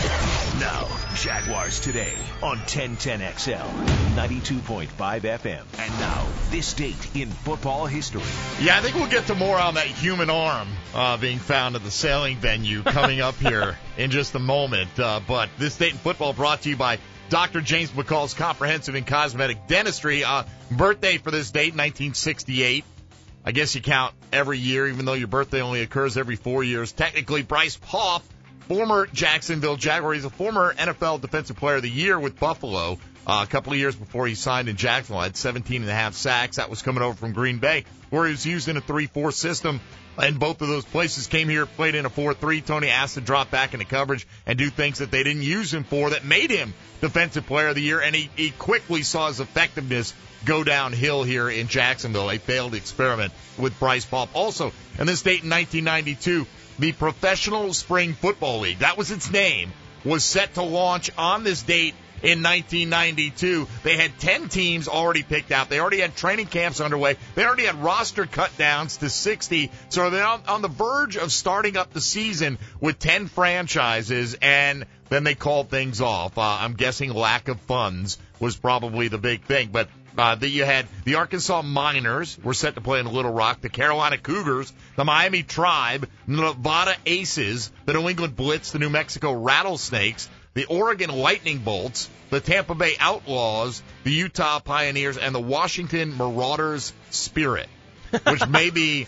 Now, Jaguars Today on ten ten X L, ninety-two point five F M. And now, this date in football history. Yeah, I think we'll get to more on that human arm uh, being found at the sailing venue coming up here in just a moment. Uh, but this date in football brought to you by Doctor James McCall's Comprehensive and Cosmetic Dentistry. Uh, birthday for this date, nineteen sixty-eight. I guess you count every year, even though your birthday only occurs every four years. Technically, Bryce Hoff, former Jacksonville Jaguar. He's a former N F L Defensive Player of the Year with Buffalo. Uh, a couple of years before he signed in Jacksonville, had seventeen and a half sacks. That was coming over from Green Bay, where he was used in a three four system. And both of those places came here, played in a four three. Tony asked to drop back into coverage and do things that they didn't use him for that made him Defensive Player of the Year. And he, he quickly saw his effectiveness go downhill here in Jacksonville, a failed experiment with Bryce Paup. Also, in this date in nineteen ninety-two, the Professional Spring Football League, that was its name, was set to launch on this date in nineteen ninety-two. They had ten teams already picked out. They already had training camps underway. They already had roster cut downs to sixty. So they're on, on the verge of starting up the season with ten franchises, and then they called things off. Uh, I'm guessing lack of funds was probably the big thing. But uh, the, you had the Arkansas Miners were set to play in Little Rock, the Carolina Cougars, the Miami Tribe, Nevada Aces, the New England Blitz, the New Mexico Rattlesnakes, the Oregon Lightning Bolts, the Tampa Bay Outlaws, the Utah Pioneers, and the Washington Marauders Spirit, which may be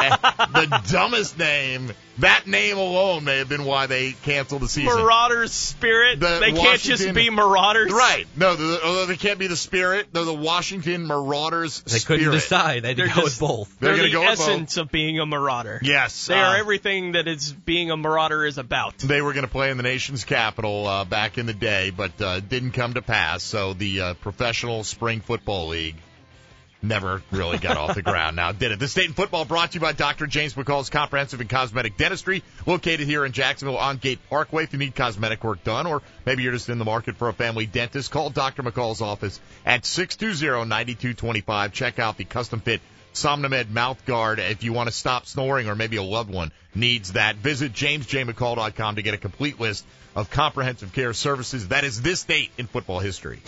the dumbest name. That name alone may have been why they canceled the season. Marauders Spirit? The they can't just be Marauders? Right. No, the, they can't be the Spirit. They're the Washington Marauders They Spirit. couldn't decide. They had to They're go just, with both. They're, They're the gonna go with essence both. of being a Marauder. Yes. They uh, are everything that is being a Marauder is about. They were going to play in the nation's capital uh, back in the day, but uh, didn't come to pass. So the uh, Professional Spring Football League never really got off the ground. Now, did it? This State in Football brought to you by Doctor James McCall's Comprehensive and Cosmetic Dentistry, located here in Jacksonville on Gate Parkway. If you need cosmetic work done, or maybe you're just in the market for a family dentist, call Doctor McCall's office at six two zero, nine two two five. Check out the custom-fit Somnomed mouth guard if you want to stop snoring or maybe a loved one needs that. Visit james j mccall dot com to get a complete list of comprehensive care services. That is this date in football history.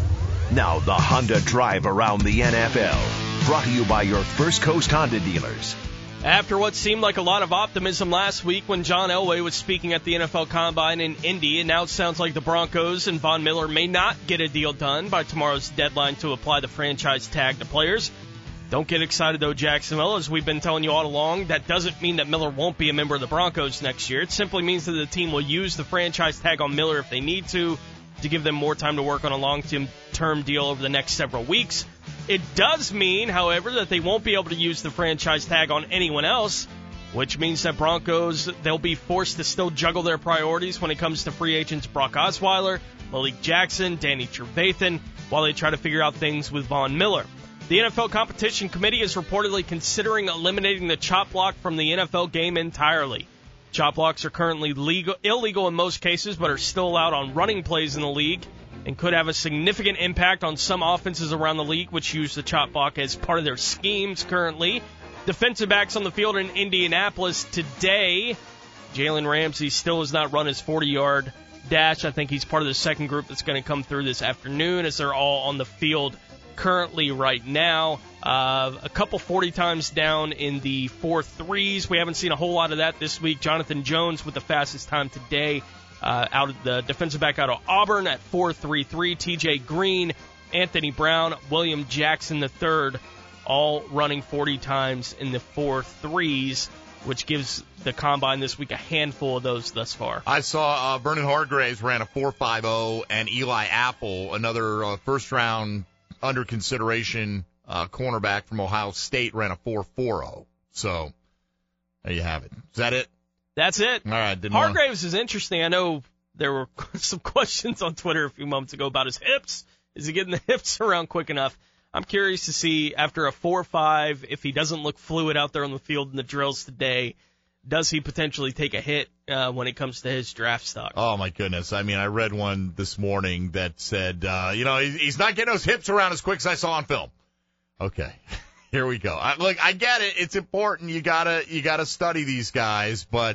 Now the Honda Drive around the N F L. Brought to you by your First Coast Honda dealers. After what seemed like a lot of optimism last week when John Elway was speaking at the N F L Combine in Indy, and now it sounds like the Broncos and Von Miller may not get a deal done by tomorrow's deadline to apply the franchise tag to players. Don't get excited, though, Jacksonville. As we've been telling you all along, that doesn't mean that Miller won't be a member of the Broncos next year. It simply means that the team will use the franchise tag on Miller if they need to, to give them more time to work on a long-term deal over the next several weeks. It does mean, however, that they won't be able to use the franchise tag on anyone else, which means that Broncos, they'll be forced to still juggle their priorities when it comes to free agents Brock Osweiler, Malik Jackson, Danny Trevathan, while they try to figure out things with Von Miller. The N F L Competition Committee is reportedly considering eliminating the chop block from the N F L game entirely. Chop blocks are currently legal, illegal in most cases, but are still allowed on running plays in the league and could have a significant impact on some offenses around the league, which use the chop block as part of their schemes currently. Defensive backs on the field in Indianapolis today. Jalen Ramsey still has not run his forty-yard dash. I think he's part of the second group that's going to come through this afternoon as they're all on the field currently right now. Uh, a couple forty times down in the four threes. We haven't seen a whole lot of that this week. Jonathan Jones with the fastest time today, uh, out of the defensive back out of Auburn at four three three. T J Green, Anthony Brown, William Jackson the third, all running forty times in the four threes, which gives the combine this week a handful of those thus far. I saw uh, Vernon Hargraves ran a four five oh, and Eli Apple, another uh, first round under consideration uh, cornerback from Ohio State, ran a four four oh. So there you have it. Is that it? That's it. All right. Didn't Hargraves wanna... is interesting. I know there were some questions on Twitter a few moments ago about his hips. Is he getting the hips around quick enough? I'm curious to see, after a four five, if he doesn't look fluid out there on the field in the drills today, does he potentially take a hit uh, when it comes to his draft stock? Oh, my goodness. I mean, I read one this morning that said, uh, you know, he's not getting those hips around as quick as I saw on film. Okay, here we go. I, look, I get it. It's important. You gotta, you gotta study these guys, but,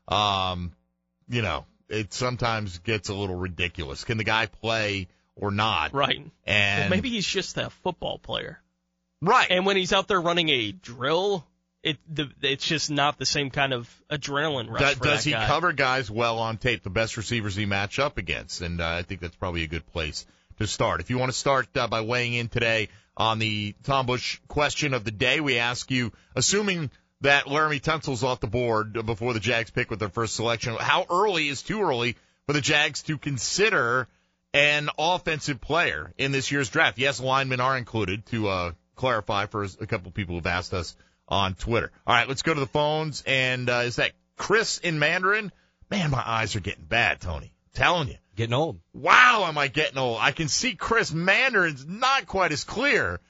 um, you know, it sometimes gets a little ridiculous. Can the guy play or not? Right. And well, maybe he's just a football player. Right. And when he's out there running a drill, it the, it's just not the same kind of adrenaline rush. Does, for does that he guy. cover guys well on tape? The best receivers he match up against, and uh, I think that's probably a good place to start. If you want to start uh, by weighing in today on the Tom Bush question of the day, we ask you, assuming that Laramie Tunsil's off the board before the Jags pick with their first selection, how early is too early for the Jags to consider an offensive player in this year's draft. Yes, linemen are included, to uh, clarify for a couple people who've asked us on Twitter. All right, let's go to the phones. And uh, is that Chris in Mandarin? Man, my eyes are getting bad, Tony. I'm telling you. Getting old. Wow, am I getting old. I can see Chris Mandarin's not quite as clear.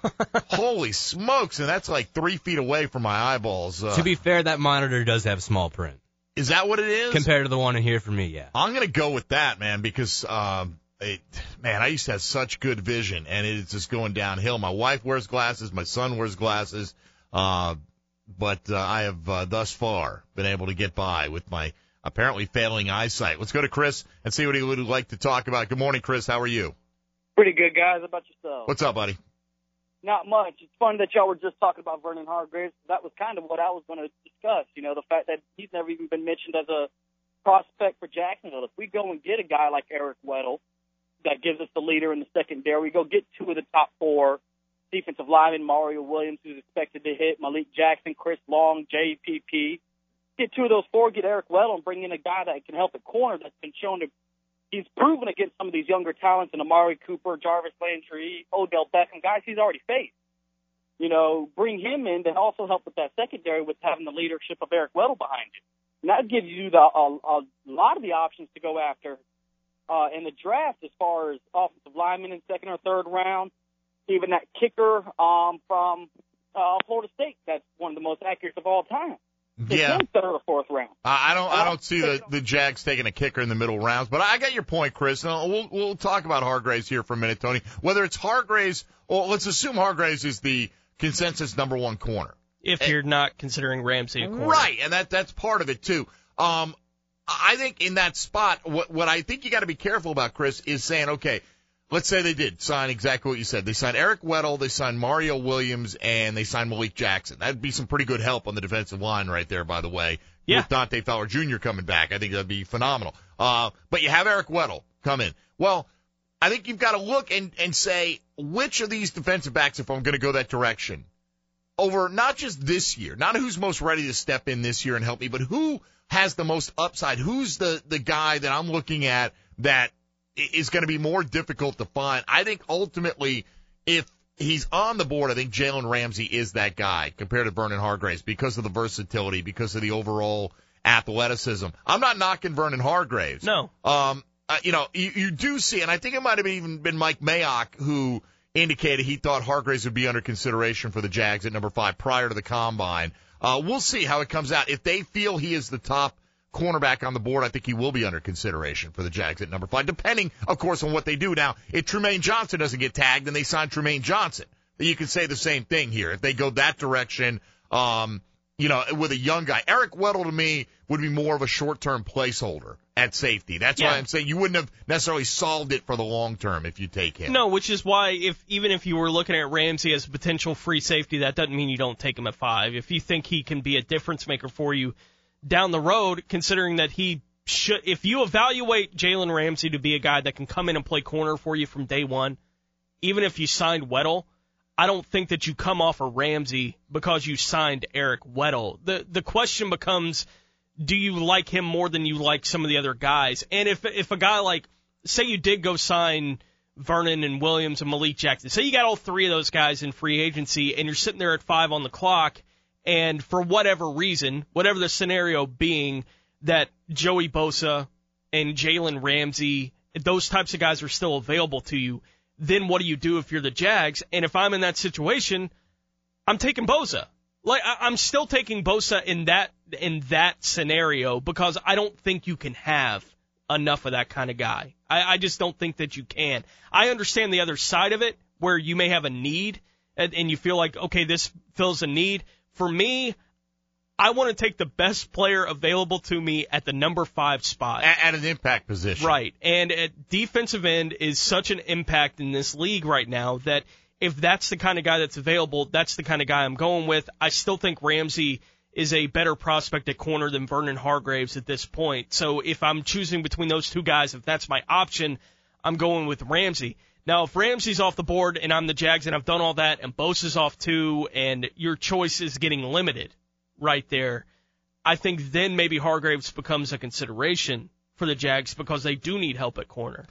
Holy smokes, and that's like three feet away from my eyeballs. Uh, to be fair, that monitor does have small print. Is that what it is? Compared to the one in here for me, yeah. I'm going to go with that, man, because, um, it, man, I used to have such good vision, and it's just going downhill. My wife wears glasses. My son wears glasses. Uh, but uh, I have uh, thus far been able to get by with my apparently failing eyesight. Let's go to Chris and see what he would like to talk about. Good morning, Chris. How are you? Pretty good, guys. How about yourself? What's up, buddy? Not much. It's funny that y'all were just talking about Vernon Hargreaves. That was kind of what I was going to discuss, you know, the fact that he's never even been mentioned as a prospect for Jacksonville. If we go and get a guy like Eric Weddle that gives us the leader in the secondary, we go get two of the top four defensive linemen, Mario Williams, who's expected to hit, Malik Jackson, Chris Long, J P P. Get two of those four, get Eric Weddle, and bring in a guy that can help at corner that's been shown to he's proven against some of these younger talents in Amari Cooper, Jarvis Landry, Odell Beckham, guys he's already faced. You know, bring him in to also help with that secondary with having the leadership of Eric Weddle behind you. And that gives you the, a, a lot of the options to go after uh, in the draft as far as offensive linemen in second or third round, even that kicker um, from uh, Florida State that's one of the most accurate of all time. Yeah, third or fourth round. I don't. I don't see the, the Jags taking a kicker in the middle rounds, but I got your point, Chris. And we'll we'll talk about Hargreaves here for a minute, Tony. Whether it's Hargreaves, or let's assume Hargreaves is the consensus number one corner. If and, you're not considering Ramsey a corner, right? And that that's part of it too. Um, I think in that spot, what what I think you got to be careful about, Chris, is saying, okay, let's say they did sign exactly what you said. They signed Eric Weddle, they signed Mario Williams, and they signed Malik Jackson. That'd be some pretty good help on the defensive line right there, by the way. Yeah. With Dante Fowler Junior coming back, I think that'd be phenomenal. Uh, but you have Eric Weddle come in. Well, I think you've got to look and, and say, which of these defensive backs, if I'm going to go that direction, over not just this year, not who's most ready to step in this year and help me, but who has the most upside? Who's the, the guy that I'm looking at that is going to be more difficult to find? I think ultimately, if he's on the board, I think Jalen Ramsey is that guy compared to Vernon Hargreaves because of the versatility, because of the overall athleticism. I'm not knocking Vernon Hargreaves. No. Um, uh, you know, you, you do see, and I think it might have even been Mike Mayock who indicated he thought Hargreaves would be under consideration for the Jags at number five prior to the combine. Uh, we'll see how it comes out. If they feel he is the top cornerback on the board, I think he will be under consideration for the Jags at number five, depending, of course, on what they do. Now, if Trumaine Johnson doesn't get tagged and they sign Trumaine Johnson, then you can say the same thing here. If they go that direction, um, you know, with a young guy, Eric Weddle to me would be more of a short-term placeholder at safety. That's yeah. why I'm saying you wouldn't have necessarily solved it for the long term if you take him. No, which is why if even if you were looking at Ramsey as a potential free safety, that doesn't mean you don't take him at five. If you think he can be a difference maker for you down the road, considering that he should, if you evaluate Jalen Ramsey to be a guy that can come in and play corner for you from day one, even if you signed Weddle, I don't think that you come off of Ramsey because you signed Eric Weddle. The the question becomes, do you like him more than you like some of the other guys? And if if a guy like, say you did go sign Vernon and Williams and Malik Jackson, say you got all three of those guys in free agency and you're sitting there at five on the clock, and for whatever reason, whatever the scenario being, that Joey Bosa and Jalen Ramsey, those types of guys are still available to you, then what do you do if you're the Jags? And if I'm in that situation, I'm taking Bosa. Like, I'm still taking Bosa in that in that scenario because I don't think you can have enough of that kind of guy. I, I just don't think that you can. I understand the other side of it, where you may have a need and, and you feel like, okay, this fills a need. For me, I want to take the best player available to me at the number five spot. At, at an impact position. Right. And at defensive end is such an impact in this league right now that if that's the kind of guy that's available, that's the kind of guy I'm going with. I still think Ramsey is a better prospect at corner than Vernon Hargreaves at this point. So if I'm choosing between those two guys, if that's my option, I'm going with Ramsey. Now, if Ramsey's off the board and I'm the Jags and I've done all that and Bosa's off too and your choice is getting limited right there, I think then maybe Hargreaves becomes a consideration for the Jags because they do need help at corner.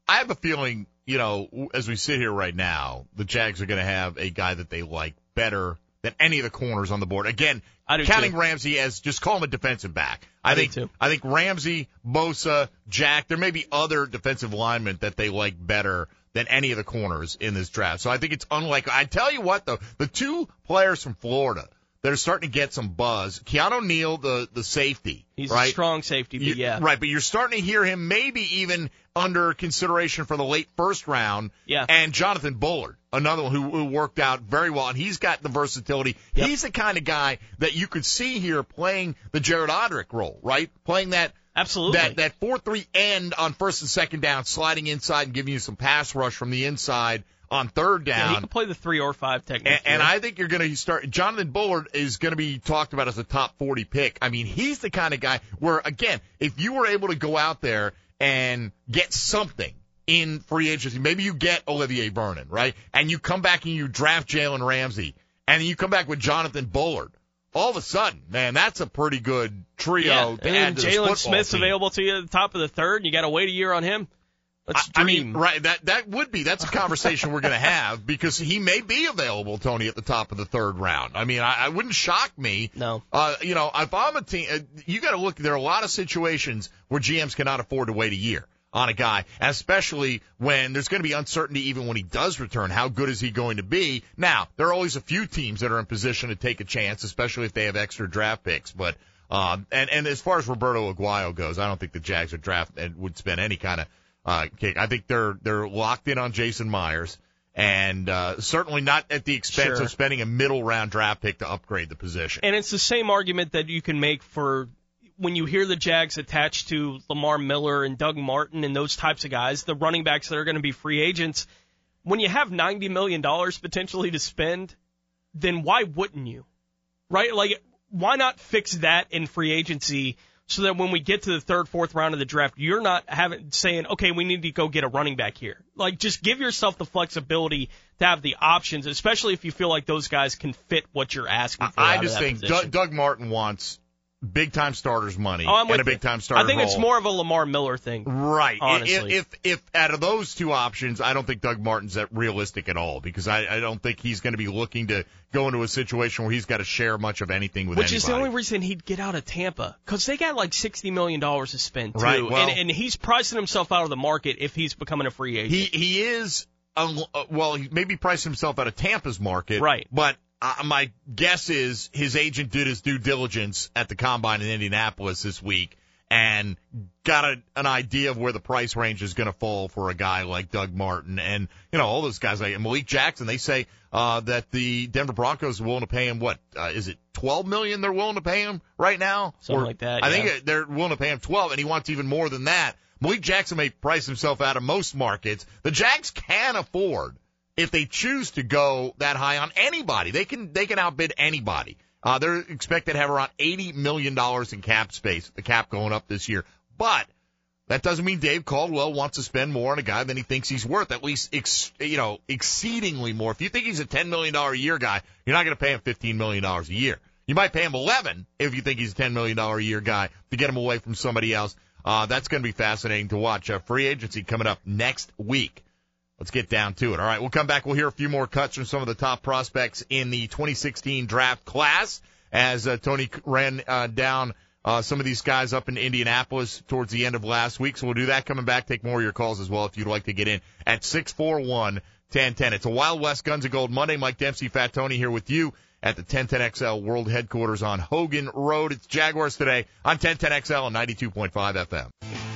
I have a feeling, you know, as we sit here right now, the Jags are going to have a guy that they like better than any of the corners on the board. Again, counting too. Ramsey as just call him a defensive back. I, I think do too. I think Ramsey, Bosa, Jack, there may be other defensive linemen that they like better than any of the corners in this draft. So I think it's unlikely. I tell you what, though, the two players from Florida that are starting to get some buzz, Keanu Neal, the, the safety. He's right? a strong safety, but you, yeah. Right, but you're starting to hear him maybe even under consideration for the late first round. Yeah. And Jonathan Bullard, another one who, who worked out very well, and he's got the versatility. Yep. He's the kind of guy that you could see here playing the Jared Odrick role, right? Playing that Absolutely. that that four three end on first and second down, sliding inside and giving you some pass rush from the inside on third down. Yeah, he can play the three or five technique. And, and I think you're going to start. Jonathan Bullard is going to be talked about as a top forty pick. I mean, he's the kind of guy where, again, if you were able to go out there and get something in free agency, maybe you get Olivier Vernon, right? And you come back and you draft Jalen Ramsey, and you come back with Jonathan Bullard. All of a sudden, man, that's a pretty good trio yeah. to and add to this Jalen football Smith's team. available to you at the top of the third, and you got to wait a year on him. Let's I, I dream. mean, right, that that would be, that's a conversation we're going to have because he may be available, Tony, at the top of the third round. I mean, I, I wouldn't shock me. No. Uh, you know, if I'm a team, uh, you got to look, there are a lot of situations where G Ms cannot afford to wait a year on a guy, and especially when there's going to be uncertainty even when he does return. How good is he going to be? Now, there are always a few teams that are in position to take a chance, especially if they have extra draft picks. But uh, and, and as far as Roberto Aguayo goes, I don't think the Jags would draft and would spend any kind of Uh, kick. I think they're they're locked in on Jason Myers, and uh, certainly not at the expense Sure. of spending a middle round draft pick to upgrade the position. And it's the same argument that you can make for when you hear the Jags attached to Lamar Miller and Doug Martin and those types of guys, the running backs that are going to be free agents. When you have ninety million dollars potentially to spend, then why wouldn't you? Right? Like, why not fix that in free agency? So that when we get to the third, fourth round of the draft, you're not having saying, okay, we need to go get a running back here. Like, just give yourself the flexibility to have the options, especially if you feel like those guys can fit what you're asking for. I out just of that think position. Doug, Doug Martin wants big time starters money Oh, I'm and with a big time you. starter I think role. it's more of a Lamar Miller thing. Right. Honestly. If, if if out of those two options, I don't think Doug Martin's that realistic at all because I, I don't think he's going to be looking to go into a situation where he's got to share much of anything with Which anybody. is the only reason he'd get out of Tampa, because they got like sixty million dollars to spend too, Right, well- and, and he's pricing himself out of the market if he's becoming a free agent. He he is um, uh, well, he maybe priced himself out of Tampa's market, Right. But uh, my guess is his agent did his due diligence at the combine in Indianapolis this week and got a, an idea of where the price range is going to fall for a guy like Doug Martin and you know all those guys like Malik Jackson. They say uh, that the Denver Broncos are willing to pay him what uh, is it twelve million? They're willing to pay him right now, Something or, like that. I yeah. think they're willing to pay him twelve, and he wants even more than that. Malik Jackson may price himself out of most markets. The Jags can afford, if they choose to go that high on anybody, they can they can outbid anybody. Uh, they're expected to have around eighty million dollars in cap space, the cap going up this year. But that doesn't mean Dave Caldwell wants to spend more on a guy than he thinks he's worth, at least ex, you know exceedingly more. If you think he's a ten million dollars a year guy, you're not going to pay him fifteen million dollars a year. You might pay him eleven if you think he's a ten million dollars a year guy to get him away from somebody else. Uh, that's going to be fascinating to watch. Uh, free agency coming up next week. Let's get down to it. All right, we'll come back. We'll hear a few more cuts from some of the top prospects in the twenty sixteen draft class as uh, Tony ran uh, down uh, some of these guys up in Indianapolis towards the end of last week. So we'll do that coming back. Take more of your calls as well if you'd like to get in at six four one, one oh one oh. It's a Wild West Guns and Gold Monday. Mike Dempsey, Fat Tony here with you at the ten ten X L World Headquarters on Hogan Road. It's Jaguars today on ten ten X L and ninety-two point five F M.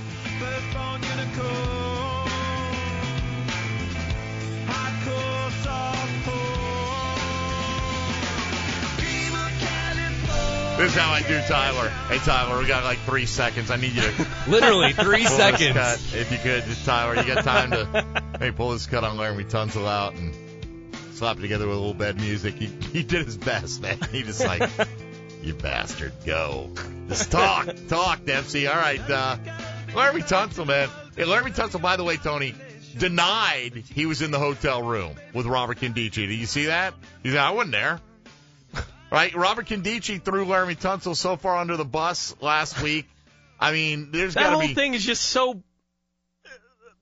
This is how I do, Tyler. Hey, Tyler, we got like three seconds. I need you to Literally three pull seconds. This cut, if you could, Tyler. You got time to maybe pull this cut on Laramie Tunsil out and slap it together with a little bad music. He he did his best, man. He just like, you bastard, go. Just talk, talk, Dempsey. All right, uh, Laramie Tunsil, man. Hey, Laramie Tunsil, by the way, Tony, denied he was in the hotel room with Robert Condici. Did you see that? He said, I wasn't there. Right, Robert Condici threw Laramie Tunsil so far under the bus last week. I mean, there's that got to whole be thing is just so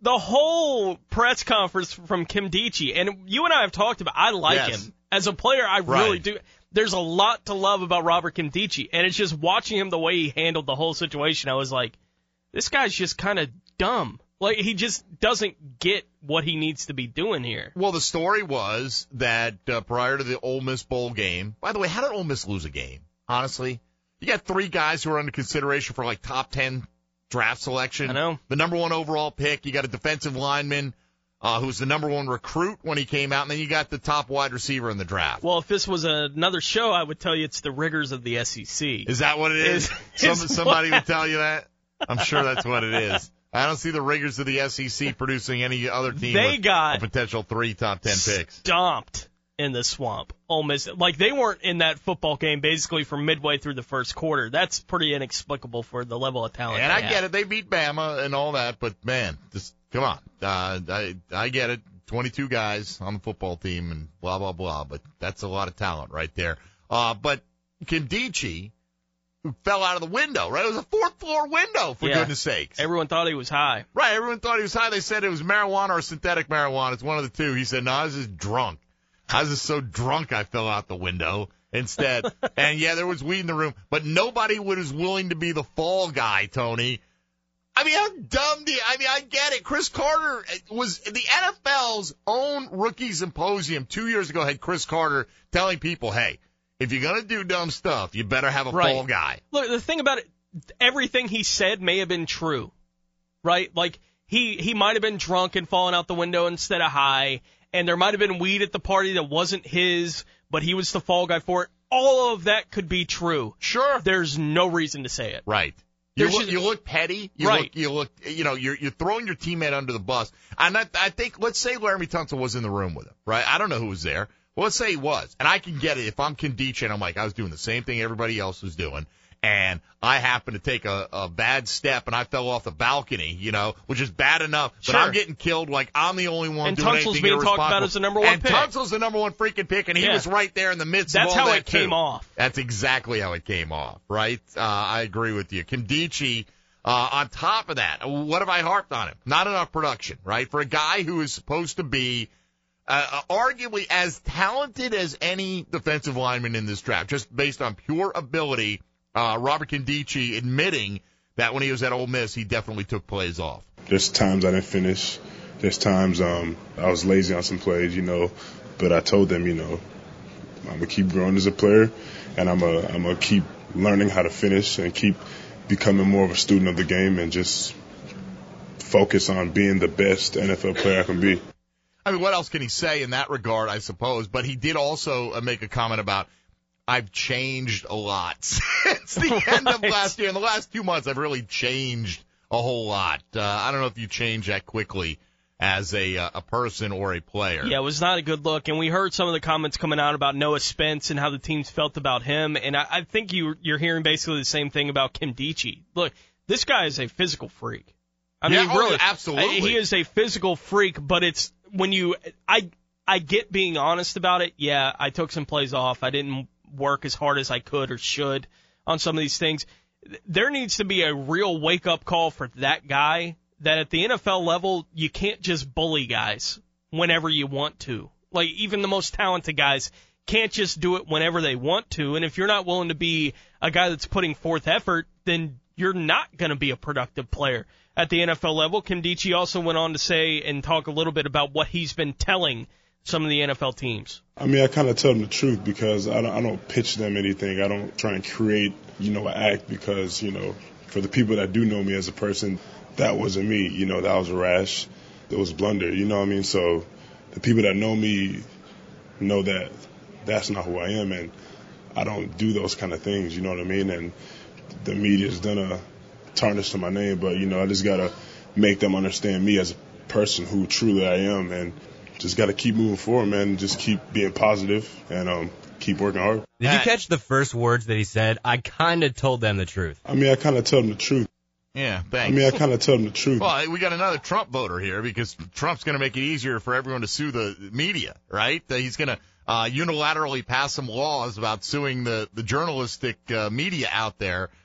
the whole press conference from Kim Dichie, and you and I have talked about, I like Yes. him. As a player, I Right. really do. There's a lot to love about Robert Kim Dichie, and it's just watching him the way he handled the whole situation. I was like, this guy's just kind of dumb. Like, he just doesn't get what he needs to be doing here. Well, the story was that uh, prior to the Ole Miss Bowl game, by the way, how did Ole Miss lose a game? Honestly, you got three guys who are under consideration for like top ten draft selection. I know. The number one overall pick. You got a defensive lineman uh, who was the number one recruit when he came out, and then you got the top wide receiver in the draft. Well, if this was another show, I would tell you it's the rigors of the S E C. Is that what it is? Is- Some, is somebody what- would tell you that? I'm sure that's what it is. I don't see the rigors of the S E C producing any other team They with got a potential three top ten picks. Stomped in the swamp. Ole Miss, like they weren't in that football game basically from midway through the first quarter. That's pretty inexplicable for the level of talent. And they I have. get it. They beat Bama and all that, but, man, just come on. Uh, I I get it. twenty-two guys on the football team and blah, blah, blah, but that's a lot of talent right there. Uh, but Kim Dichie fell out of the window, right? It was a fourth-floor window, for Yeah. goodness sakes. Everyone thought he was high. Right, everyone thought he was high. They said it was marijuana or synthetic marijuana. It's one of the two. He said, no, I was just drunk. I was just so drunk I fell out the window instead. And, yeah, there was weed in the room, but nobody was willing to be the fall guy, Tony. I mean, how dumb do you, I mean, I get it. Chris Carter was the N F L's own rookie symposium two years ago had Chris Carter telling people, hey, if you're going to do dumb stuff, you better have a Right. fall guy. Look, the thing about it, everything he said may have been true, right? Like, he, he might have been drunk and falling out the window instead of high, and there might have been weed at the party that wasn't his, but he was the fall guy for it. All of that could be true. Sure. There's no reason to say it. Right. You There's look, just- you look petty. You Right. Look, you look, you know, you're, you're throwing your teammate under the bus. And I, I think, let's say Laramie Tunsil was in the room with him, right? I don't know who was there. Well, let's say he was. And I can get it. If I'm Kim Dichie and I'm like, I was doing the same thing everybody else was doing, and I happened to take a, a bad step and I fell off the balcony, you know, which is bad enough, but Sure. I'm getting killed like I'm the only one And doing Tunsil's anything being talked irresponsible. about as the number one and pick. Tunsil's the number one freaking pick, and he Yeah. was right there in the midst That's of all how that, it came too. off. That's exactly how it came off, right? Uh, I agree with you. Kim Dichie, uh, on top of that, what have I harped on him? Not enough production, right? For a guy who is supposed to be uh, arguably as talented as any defensive lineman in this draft, just based on pure ability, uh, Robert Kim Dichie admitting that when he was at Ole Miss, he definitely took plays off. There's times I didn't finish. There's times um, I was lazy on some plays, you know, but I told them, you know, I'm going to keep growing as a player, and I'm going I'm to keep learning how to finish and keep becoming more of a student of the game and just focus on being the best N F L player I can be. I mean, what else can he say in that regard, I suppose? But he did also uh, make a comment about, I've changed a lot since the end of last year. In the last few months, I've really changed a whole lot. Uh, I don't know if you change that quickly as a uh, a person or a player. Yeah, it was not a good look. And we heard some of the comments coming out about Noah Spence and how the teams felt about him. And I, I think you, you're hearing basically the same thing about Kim Dichie. Look, this guy is a physical freak. I Yeah, mean, oh, really, absolutely. He is a physical freak, but it's when you, I, I get being honest about it. Yeah, I took some plays off. I didn't work as hard as I could or should on some of these things. There needs to be a real wake-up call for that guy that at the N F L level, you can't just bully guys whenever you want to. Like, even the most talented guys can't just do it whenever they want to. And if you're not willing to be a guy that's putting forth effort, then you're not going to be a productive player at the N F L level. Kim Dichie also went on to say and talk a little bit about what he's been telling some of the N F L teams. I mean, I kind of tell them the truth because I don't, I don't pitch them anything. I don't try and create, you know, an act because, you know, for the people that do know me as a person, that wasn't me. You know, that was a rash. That was blunder. You know what I mean? So the people that know me know that that's not who I am, and I don't do those kind of things. You know what I mean? And the media's done a tarnish to my name, but, you know, I just got to make them understand me as a person who truly I am, and just got to keep moving forward, man. Just keep being positive and um, keep working hard. Did you catch the first words that he said? I kind of told them the truth. I mean, I kind of tell them the truth. Yeah, I thanks. mean, I kind of tell them the truth. Well, we got another Trump voter here because Trump's going to make it easier for everyone to sue the media, right? Uh, he's going to uh, unilaterally pass some laws about suing the, the journalistic uh, media out there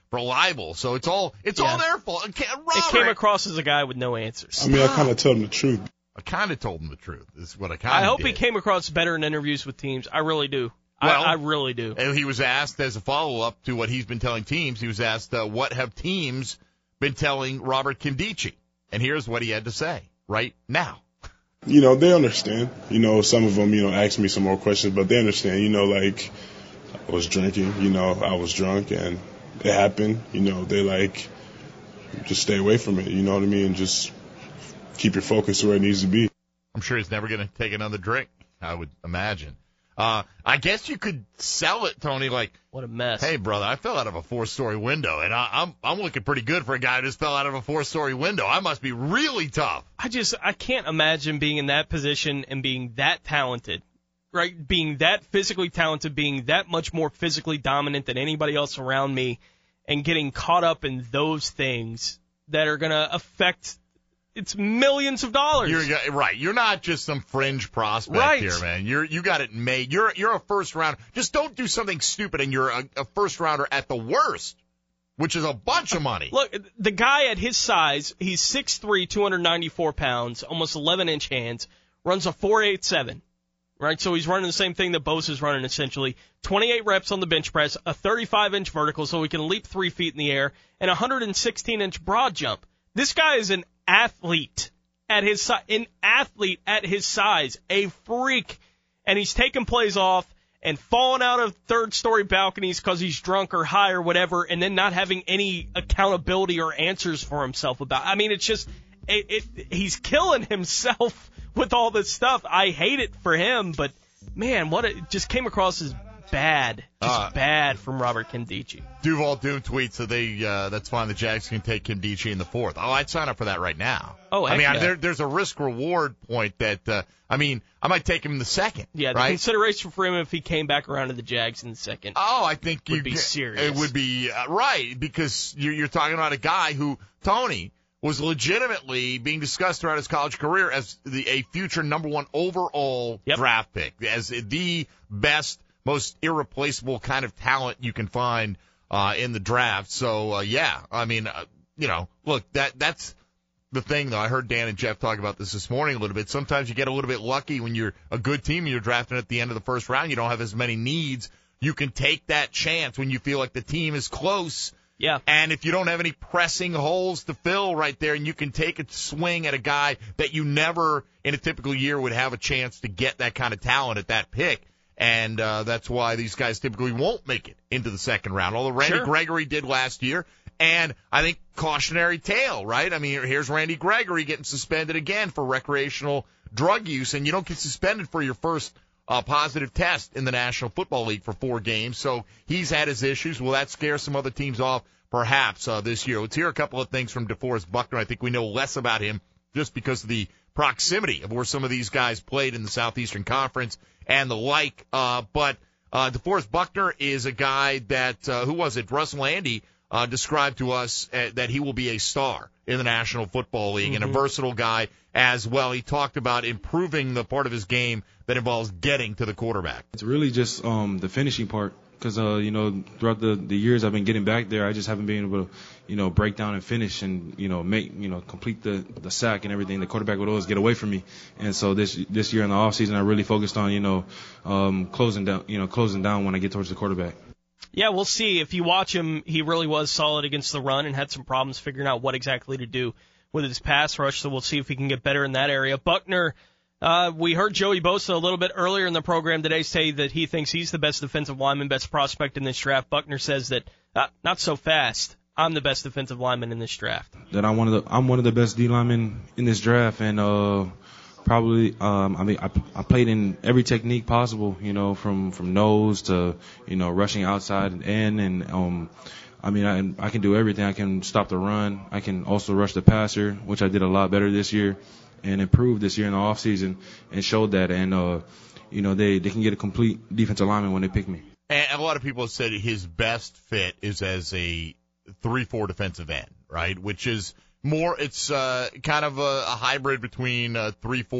for libel. So it's all it's Yeah. all their fault. It, It came across as a guy with no answers. I mean, I kind of told him the truth. I kind of told him the truth. Is what I kind of I hope did. he came across better in interviews with teams. I really do. Well, I, I really do. And he was asked as a follow-up to what he's been telling teams, he was asked, uh, what have teams been telling Robert Kindici? And here's what he had to say right now. You know, they understand. You know, some of them, you know, ask me some more questions, but they understand. You know, like, I was drinking, you know, I was drunk, and it happened. You know, they like, just stay away from it, you know what I mean? Just keep your focus where it needs to be. I'm sure he's never going to take another drink, I would imagine. Uh, I guess you could sell it, Tony, like, what a mess. Hey, brother, I fell out of a four-story window, and I, I'm I'm looking pretty good for a guy who just fell out of a four-story window. I must be really tough. I just, I can't imagine being in that position and being that talented, right? Being that physically talented, being that much more physically dominant than anybody else around me, and getting caught up in those things that are going to affect it's millions of dollars. You're right. You're not just some fringe prospect right. here, man. You're you got it made. You're you're a first rounder. Just don't do something stupid, and you're a, a first rounder at the worst, which is a bunch of money. Look, the guy at his size, he's six three, two hundred ninety-four pounds, almost eleven inch hands, runs a four eight seven. Right, so he's running the same thing that Bosa's running essentially. twenty-eight reps on the bench press, a thirty-five inch vertical, so he can leap three feet in the air, and a one hundred sixteen inch broad jump. This guy is an athlete at his size, an athlete at his size, a freak, and he's taking plays off and falling out of third story balconies because he's drunk or high or whatever, and then not having any accountability or answers for himself about. I mean, it's just it, it, he's killing himself with all this stuff. I hate it for him, but man, what it just came across as bad, just uh, bad from Robert Kindici. Duval Doom tweets that they uh, that's fine. The Jags can take Kindici in the fourth. Oh, I'd sign up for that right now. Oh, I mean, yeah. I, there, there's a risk reward point that uh, I mean, I might take him in the second. Yeah, the right? consideration for him if he came back around to the Jags in the second. Oh, I think would you be get, serious. It would be uh, right because you're, you're talking about a guy who Tony was legitimately being discussed throughout his college career as the a future number one overall yep. draft pick, as the best, most irreplaceable kind of talent you can find uh, in the draft. So, uh, yeah, I mean, uh, you know, look, that that's the thing, though. I heard Dan and Jeff talk about this this morning a little bit. Sometimes you get a little bit lucky when you're a good team and you're drafting at the end of the first round. You don't have as many needs. You can take that chance when you feel like the team is close. Yeah. And if you don't have any pressing holes to fill right there, and you can take a swing at a guy that you never in a typical year would have a chance to get that kind of talent at that pick. And uh, that's why these guys typically won't make it into the second round, although Randy sure. Gregory did last year. And I think cautionary tale, right? I mean, here's Randy Gregory getting suspended again for recreational drug use, and you don't get suspended for your first uh, positive test in the National Football League for four games. So he's had his issues. Will that scare some other teams off? Perhaps uh, this year. Let's hear a couple of things from DeForest Buckner. I think we know less about him just because of the proximity of where some of these guys played in the Southeastern Conference and the like. Uh, but uh, DeForest Buckner is a guy that, uh, who was it? Russ Landy uh, described to us uh, that he will be a star in the National Football League mm-hmm. and a versatile guy as well. He talked about improving the part of his game that involves getting to the quarterback. It's really just um, the finishing part. Because, uh, you know, throughout the, the years I've been getting back there, I just haven't been able to, you know, break down and finish and, you know, make, you know, complete the, the sack and everything. The quarterback would always get away from me. And so this this year in the off season, I really focused on, you know, um, closing down, you know, closing down when I get towards the quarterback. Yeah, we'll see. If you watch him, he really was solid against the run and had some problems figuring out what exactly to do with his pass rush. So we'll see if he can get better in that area. Buckner, Uh, we heard Joey Bosa a little bit earlier in the program today say that he thinks he's the best defensive lineman, best prospect in this draft. Buckner says that uh, not so fast. I'm the best defensive lineman in this draft. That I'm one of the I'm one of the best D linemen in this draft, and uh, probably um, I mean I, I played in every technique possible, you know, from from nose to you know rushing outside and in, and um, I mean I I can do everything. I can stop the run. I can also rush the passer, which I did a lot better this year. And improved this year in the off season and showed that, and uh, you know they, they can get a complete defensive lineman when they pick me. And a lot of people have said his best fit is as a three four defensive end, right? Which is more, it's uh, kind of a, a hybrid between a three four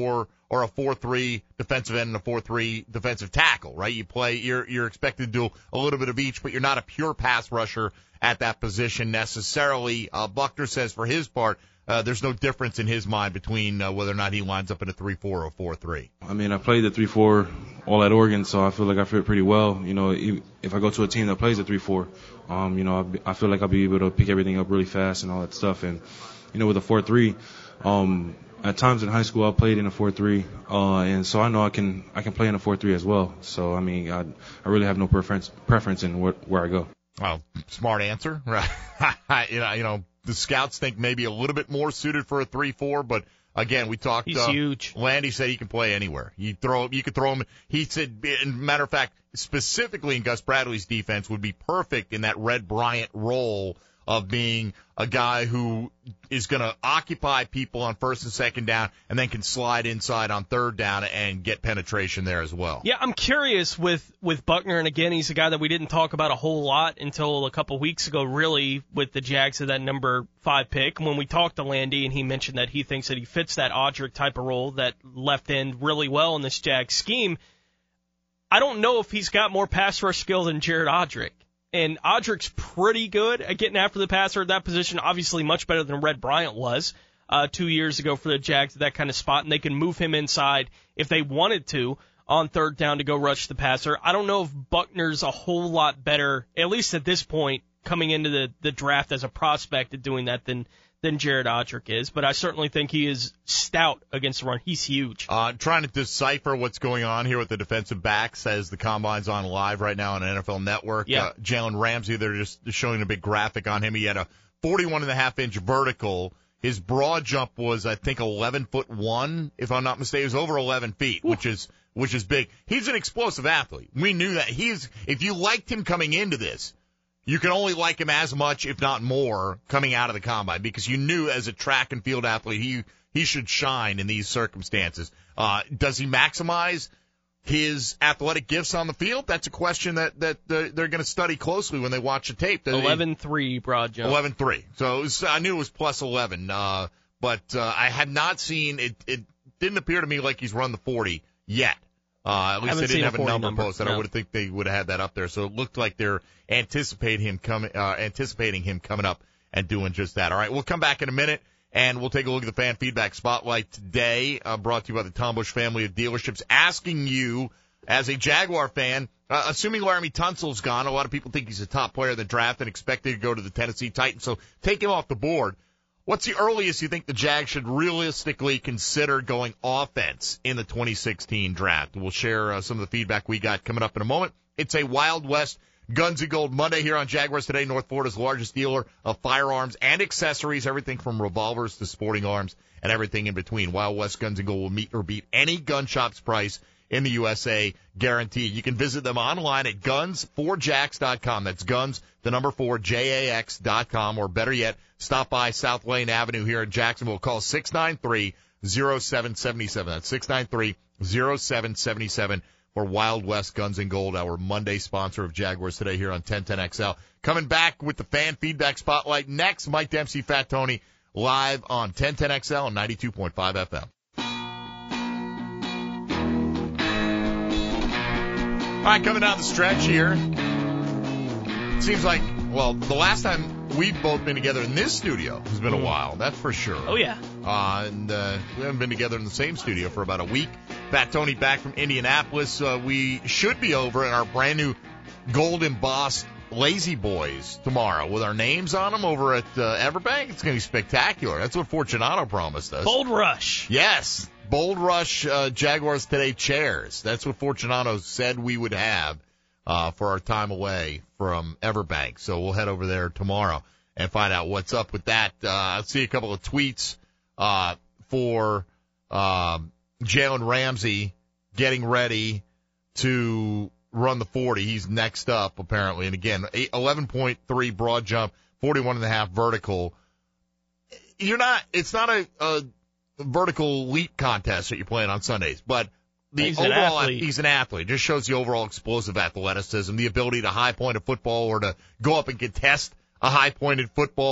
or a four three defensive end and a four three defensive tackle, right? You play, you're, you're expected to do a little bit of each, but you're not a pure pass rusher at that position necessarily. Uh, Buckner says for his part, uh, there's no difference in his mind between uh, whether or not he lines up in a three four or a four three. I mean, I played the three four all at Oregon, so I feel like I fit pretty well. You know, if I go to a team that plays the three four, um, you know, I feel like I'll be able to pick everything up really fast and all that stuff. And, you know, with a four three, um, at times in high school I played in a four three, uh, and so I know I can I can play in a four three as well. So, I mean, I, I really have no preference preference in where, where I go. Well, smart answer. Right. you know, you know, the scouts think maybe a little bit more suited for a three four, but again, we talked. He's uh, huge. Landy said he can play anywhere. You throw, you could throw him. He said, matter of fact, specifically in Gus Bradley's defense, would be perfect in that Red Bryant role of being a guy who is going to occupy people on first and second down and then can slide inside on third down and get penetration there as well. Yeah, I'm curious with, with Buckner, and again, he's a guy that we didn't talk about a whole lot until a couple weeks ago, really, with the Jags of that number five pick. When we talked to Landy, and he mentioned that he thinks that he fits that Audric type of role, that left end, really well in this Jags scheme. I don't know if he's got more pass rush skill than Jared Audric. And Audric's pretty good at getting after the passer at that position, obviously much better than Red Bryant was uh, two years ago for the Jags at that kind of spot, and they can move him inside if they wanted to on third down to go rush the passer. I don't know if Buckner's a whole lot better, at least at this point, coming into the, the draft as a prospect at doing that than than Jared Audric is, but I certainly think he is stout against the run. He's huge. Uh, trying to decipher what's going on here with the defensive backs as the Combine's on live right now on N F L Network. Yeah. Uh, Jalen Ramsey, they're just showing a big graphic on him. He had a forty-one and a half inch vertical. His broad jump was, I think, eleven foot one, if I'm not mistaken. It was over eleven feet, Ooh. which is which is big. He's an explosive athlete. We knew that. He's if you liked him coming into this, you can only like him as much, if not more, coming out of the Combine, because you knew as a track and field athlete he he should shine in these circumstances. Uh, does he maximize his athletic gifts on the field? That's a question that, that they're, they're going to study closely when they watch the tape. eleven three broad jump. eleven three. So it was, I knew it was plus eleven, uh, but uh, I had not seen it. It didn't appear to me like he's run the forty yet. Uh, at least they didn't have a number, number. posted. No. I would think they would have had that up there. So it looked like they're anticipating him coming, uh, anticipating him coming up and doing just that. All right, we'll come back in a minute and we'll take a look at the fan feedback spotlight today, uh, brought to you by the Tom Bush family of dealerships, asking you as a Jaguar fan, uh, assuming Laramie Tunsil's gone, a lot of people think he's a top player of the draft and expected to go to the Tennessee Titans. So take him off the board. What's the earliest you think the Jags should realistically consider going offense in the twenty sixteen draft? We'll share uh, some of the feedback we got coming up in a moment. It's a Wild West Guns and Gold Monday here on Jaguars Today, North Florida's largest dealer of firearms and accessories, everything from revolvers to sporting arms and everything in between. Wild West Guns and Gold will meet or beat any gun shop's price in the U S A, guaranteed. You can visit them online at guns four jacks dot com. That's guns, the number four, J A X dot com, or better yet, stop by South Lane Avenue here in Jacksonville. Call six nine three, zero seven seven seven. That's six nine three, zero seven seven seven for Wild West Guns and Gold, our Monday sponsor of Jaguars Today here on ten ten X L. Coming back with the fan feedback spotlight next, Mike Dempsey, Fat Tony, live on ten ten X L and ninety-two point five F M. All right, coming down the stretch here. It seems like, well, the last time we've both been together in this studio has been a while, that's for sure. Oh, yeah. Uh, and uh, we haven't been together in the same studio for about a week. Fat Tony back from Indianapolis. Uh, we should be over in our brand new gold embossed Lazy Boys tomorrow with our names on them over at uh, Everbank. It's going to be spectacular. That's what Fortunato promised us. Bold Rush. Yes. Bold Rush uh, Jaguars Today chairs. That's what Fortunato said we would have uh, for our time away from Everbank. So we'll head over there tomorrow and find out what's up with that. Uh, I'll see a couple of tweets uh, for uh, Jalen Ramsey getting ready to run the forty. He's next up, apparently. And again, eleven point three broad jump, forty-one and a half vertical. You're not, it's not a, a vertical leap contest that you're playing on Sundays, but the he's overall, an he's an athlete. Just shows the overall explosive athleticism, the ability to high point a football or to go up and contest a high pointed football.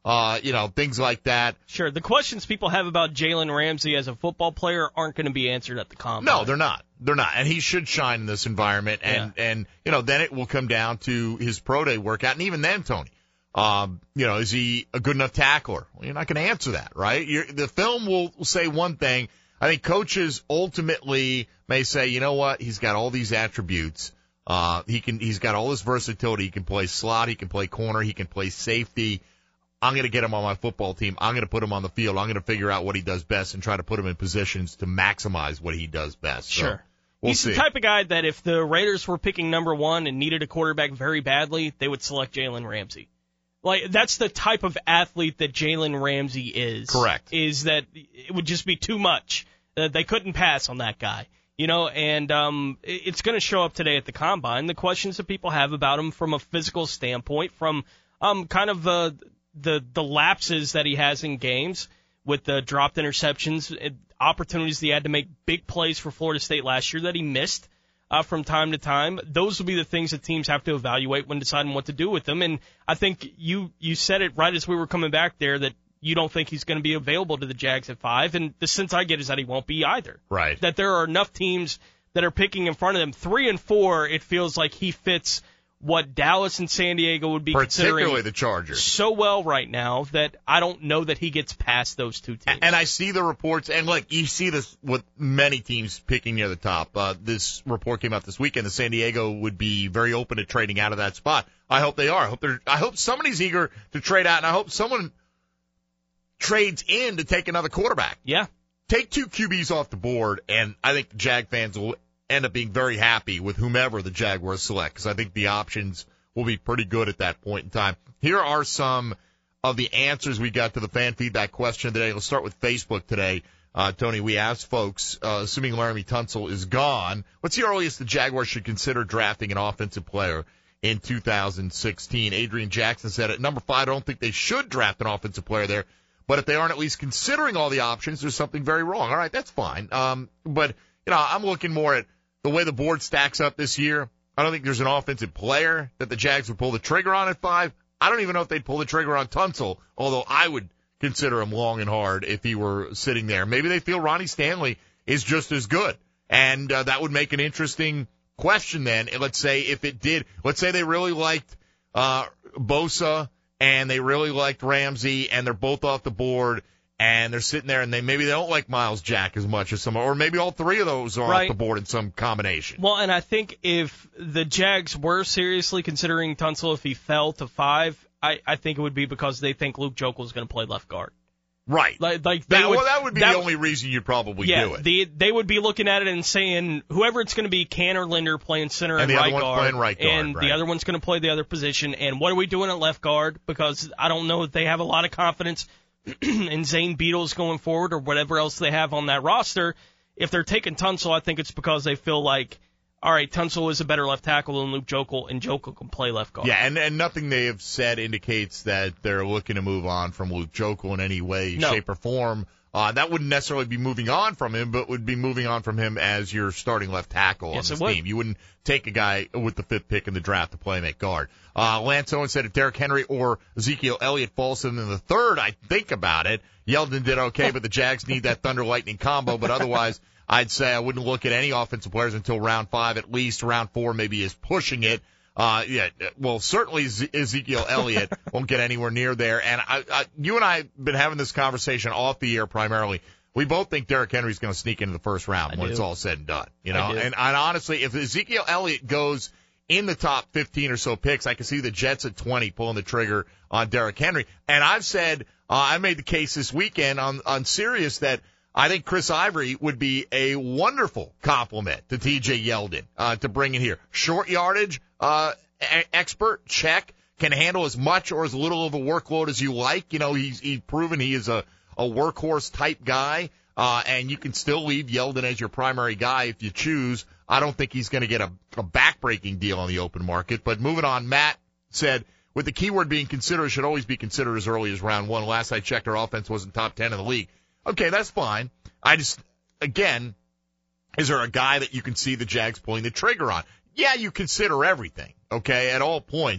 uh, you know, things like that. Sure. The questions people have about Jalen Ramsey as a football player aren't going to be answered at the combine. No, they're not. They're not. And he should shine in this environment. And, yeah. and you know, then it will come down to his pro day workout. And even then, Tony, um, you know, is he a good enough tackler? Well, you're not going to answer that, right? You're, the film will say one thing. I think coaches ultimately may say, you know what, he's got all these attributes. Uh, he can, he's got all this versatility. He can play slot. He can play corner. He can play safety. I'm going to get him on my football team. I'm going to put him on the field. I'm going to figure out what he does best and try to put him in positions to maximize what he does best. So sure. We'll he's see. the type of guy that if the Raiders were picking number one and needed a quarterback very badly, they would select Jalen Ramsey. Like, that's the type of athlete that Jalen Ramsey is. Correct. Is that it would just be too much. Uh, they couldn't pass on that guy. You know, and um, it's going to show up today at the Combine. The questions that people have about him from a physical standpoint, from um, kind of uh, the the lapses that he has in games with the dropped interceptions, opportunities that he had to make big plays for Florida State last year that he missed uh, from time to time. Those will be the things that teams have to evaluate when deciding what to do with him. And I think you, you said it right as we were coming back there that you don't think he's going to be available to the Jags at five. And the sense I get is that he won't be either. Right. That there are enough teams that are picking in front of them. Three and four, it feels like he fits what Dallas and San Diego would be particularly considering the Chargers so well right now that I don't know that he gets past those two teams. And I see the reports, and look, you see this with many teams picking near the top. Uh, this report came out this weekend that San Diego would be very open to trading out of that spot. I hope they are. I hope they're. I hope somebody's eager to trade out, and I hope someone trades in to take another quarterback. Yeah, take two Q Bs off the board, and I think the Jag fans will end up being very happy with whomever the Jaguars select, because I think the options will be pretty good at that point in time. Here are some of the answers we got to the fan feedback question today. Let's start with Facebook today. Uh, Tony, we asked folks, uh, assuming Laramie Tunsil is gone, what's the earliest the Jaguars should consider drafting an offensive player in two thousand sixteen? Adrian Jackson said at number five, I don't think they should draft an offensive player there, but if they aren't at least considering all the options, there's something very wrong. All right, that's fine. Um, but, you know, I'm looking more at the way the board stacks up this year. I don't think there's an offensive player that the Jags would pull the trigger on at five. I don't even know if they'd pull the trigger on Tunsil, although I would consider him long and hard if he were sitting there. Maybe they feel Ronnie Stanley is just as good, and uh, that would make an interesting question then. Let's say if it did, let's say they really liked uh, Bosa and they really liked Ramsey, and they're both off the board, and they're sitting there, and they maybe they don't like Miles Jack as much as some, or maybe all three of those are right off the board in some combination. Well, and I think if the Jags were seriously considering Tunsil, if he fell to five, I, I think it would be because they think Luke Jokel is going to play left guard. Right. Like, like that, would, well, that would be that, the only reason you'd probably yeah, do it. The, they would be looking at it and saying, whoever it's going to be, Can or Linder playing center and, and the right other guard, playing right guard, and right. the other one's going to play the other position. And what are we doing at left guard? Because I don't know if they have a lot of confidence in Zane Beadles going forward or whatever else they have on that roster. If they're taking Tunsil, I think it's because they feel like, all right, Tunsil is a better left tackle than Luke Jokel, and Jokel can play left guard. Yeah, and, and nothing they have said indicates that they're looking to move on from Luke Jokel in any way, no. shape, or form. Uh, that wouldn't necessarily be moving on from him, but would be moving on from him as your starting left tackle yes, on this would. team. You wouldn't take a guy with the fifth pick in the draft to play him at guard. Uh, Lance Owen said if Derrick Henry or Ezekiel Elliott falls to them in the third, I think about it. Yeldon did okay, but the Jags need that Thunder Lightning combo. But otherwise, I'd say I wouldn't look at any offensive players until round five, at least. Round four maybe is pushing it. Uh, yeah, well, certainly Ezekiel Elliott won't get anywhere near there. And I, I, you and I have been having this conversation off the air primarily. We both think Derrick Henry's going to sneak into the first round I when do. it's all said and done. You know, I do. and, and honestly, if Ezekiel Elliott goes in the top fifteen or so picks, I can see the Jets at twenty pulling the trigger on Derrick Henry. And I've said, uh, I made the case this weekend on, on Sirius that I think Chris Ivory would be a wonderful compliment to T J Yeldon, uh, to bring in here. Short yardage, uh, e- expert, check, can handle as much or as little of a workload as you like. You know, he's, he's proven he is a, a workhorse type guy, uh, and you can still leave Yeldon as your primary guy if you choose. I don't think he's going to get a, a backbreaking deal on the open market. But moving on, Matt said, with the keyword being considered, it should always be considered as early as round one. Last I checked, our offense wasn't top ten in the league. Okay, that's fine. I just, again, is there a guy that you can see the Jags pulling the trigger on? Yeah, you consider everything, okay, at all points.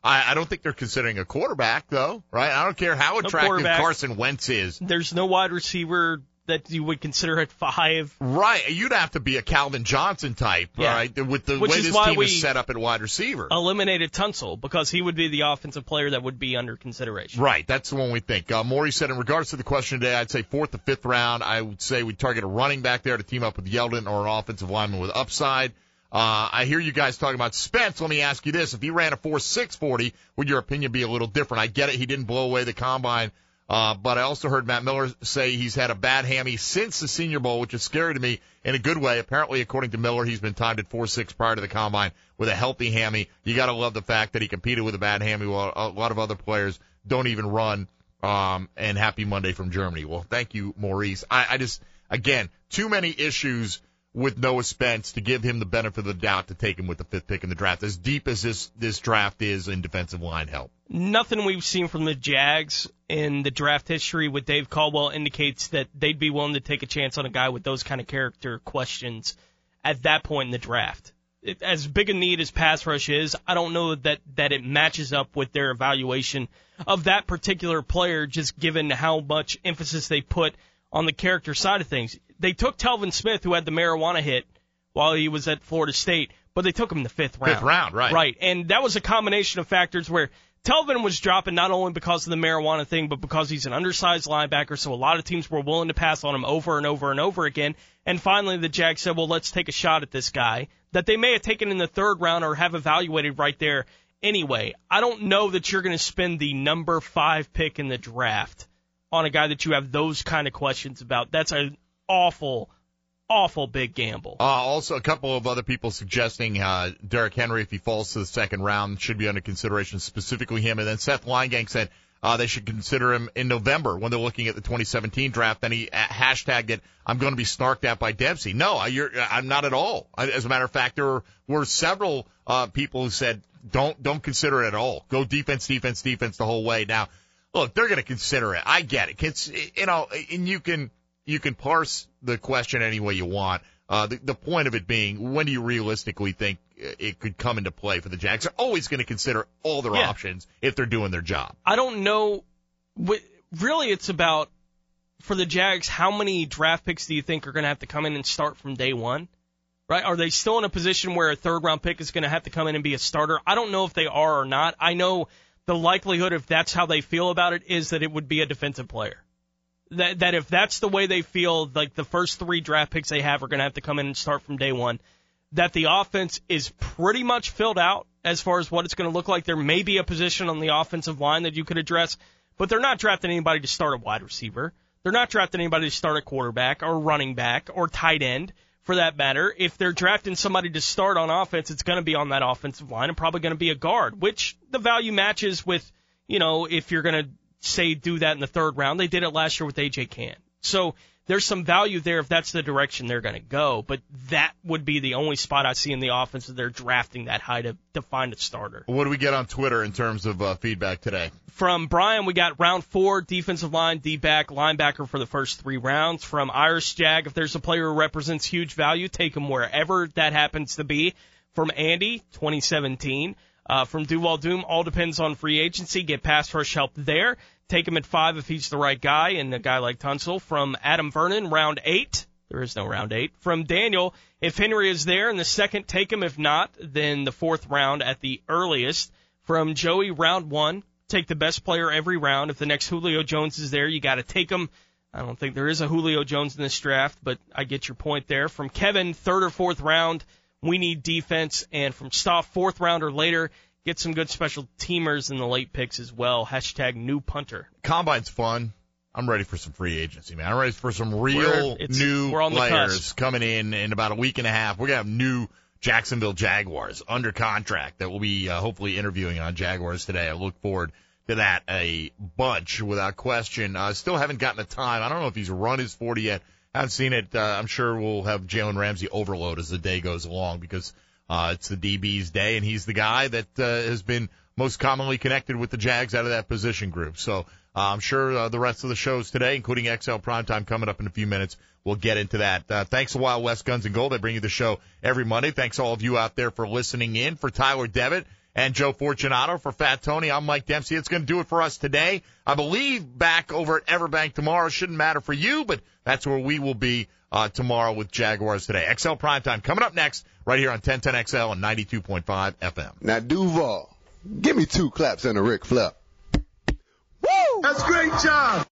I, I don't think they're considering a quarterback, though, right? I don't care how attractive No Carson Wentz is. There's no wide receiver that you would consider at five. Right. You'd have to be a Calvin Johnson type, Yeah. right, with the Which way is this why team we is set up at wide receiver. Eliminated Tunsil because he would be the offensive player that would be under consideration. Right. That's the one we think. Uh, Maury said, in regards to the question today, I'd say fourth to fifth round. I would say we'd target a running back there to team up with Yeldon or an offensive lineman with upside. Uh, I hear you guys talking about Spence. Let me ask you this. If he ran a four six forty, would your opinion be a little different? I get it. He didn't blow away the combine. Uh, but I also heard Matt Miller say he's had a bad hammy since the Senior Bowl, which is scary to me in a good way. Apparently, according to Miller, he's been timed at four six prior to the combine with a healthy hammy. You got to love the fact that he competed with a bad hammy while a lot of other players don't even run. Um, and happy Monday from Germany. Well, thank you, Maurice. I, I just, again, too many issues with Noah Spence to give him the benefit of the doubt to take him with the fifth pick in the draft, as deep as this, this draft is in defensive line help. Nothing we've seen from the Jags in the draft history with Dave Caldwell indicates that they'd be willing to take a chance on a guy with those kind of character questions at that point in the draft. It, as big a need as pass rush is, I don't know that, that it matches up with their evaluation of that particular player, just given how much emphasis they put on the character side of things. They took Telvin Smith, who had the marijuana hit while he was at Florida State, but they took him in the fifth round. Fifth round, right. Right, and that was a combination of factors where Telvin was dropping not only because of the marijuana thing, but because he's an undersized linebacker, so a lot of teams were willing to pass on him over and over and over again. And finally, the Jags said, well, let's take a shot at this guy that they may have taken in the third round or have evaluated right there anyway. I don't know that you're going to spend the number five pick in the draft on a guy that you have those kind of questions about. That's an awful, awful big gamble. Uh, also, a couple of other people suggesting uh, Derrick Henry, if he falls to the second round, should be under consideration, specifically him. And then Seth Leingang said uh, they should consider him in November when they're looking at the twenty seventeen draft. Then he uh, hashtagged it, I'm going to be snarked at by Dempsey. No, you're, I'm not at all. As a matter of fact, there were several uh, people who said don't don't consider it at all. Go defense, defense, defense the whole way. Now, look, they're going to consider it. I get it. It's, you know, and you can you can parse the question any way you want. Uh, the, the point of it being, when do you realistically think it could come into play for the Jags? They're always going to consider all their yeah. options if they're doing their job. I don't know. Really, it's about, for the Jags, how many draft picks do you think are going to have to come in and start from day one? Right? Are they still in a position where a third-round pick is going to have to come in and be a starter? I don't know if they are or not. I know the likelihood, if that's how they feel about it, is that it would be a defensive player. That that if that's the way they feel, like the first three draft picks they have are going to have to come in and start from day one, that the offense is pretty much filled out as far as what it's going to look like. There may be a position on the offensive line that you could address, but they're not drafting anybody to start a wide receiver. They're not drafting anybody to start a quarterback or running back or tight end, for that matter. If they're drafting somebody to start on offense, it's going to be on that offensive line and probably going to be a guard, which the value matches with, you know, if you're going to say do that in the third round. They did it last year with A J Cann. So there's some value there if that's the direction they're going to go, but that would be the only spot I see in the offense that they're drafting that high to, to find a starter. What do we get on Twitter in terms of uh, feedback today? From Brian, we got round four, defensive line, D-back, linebacker for the first three rounds. From Irish Jag, if there's a player who represents huge value, take him wherever that happens to be. From Andy, twenty seventeen. Uh, from Duval Doom, all depends on free agency. Get pass rush help there. Take him at five if he's the right guy, and a guy like Tunsil. From Adam Vernon, round eight. There is no round eight. From Daniel, if Henry is there in the second, take him. If not, then the fourth round at the earliest. From Joey, round one. Take the best player every round. If the next Julio Jones is there, you got to take him. I don't think there is a Julio Jones in this draft, but I get your point there. From Kevin, third or fourth round. We need defense. And from Stoff, fourth round or later, get some good special teamers in the late picks as well. Hashtag new punter. Combine's fun. I'm ready for some free agency, man. I'm ready for some real we're, new we're on the players cusp. coming in in about a week and a half. We're going to have new Jacksonville Jaguars under contract that we'll be uh, hopefully interviewing on Jaguars today. I look forward to that a bunch without question. I uh, still haven't gotten a time. I don't know if he's run his forty yet. I haven't seen it. Uh, I'm sure we'll have Jalen Ramsey overload as the day goes along because uh, it's the D B's day, and he's the guy that uh, has been most commonly connected with the Jags out of that position group. So uh, I'm sure uh, the rest of the shows today, including X L Primetime coming up in a few minutes, we'll get into that. Uh, thanks a while, West Guns and Gold. I bring you the show every Monday. Thanks all of you out there for listening in. For Tyler Devitt and Joe Fortunato. For Fat Tony, I'm Mike Dempsey. It's going to do it for us today. I believe back over at Everbank tomorrow. Shouldn't matter for you, but that's where we will be uh, tomorrow with Jaguars Today. X L Primetime coming up next right here on ten ten X L and ninety-two point five F M. Now, Duval, give me two claps and a Ric Flair. Woo! That's a great job.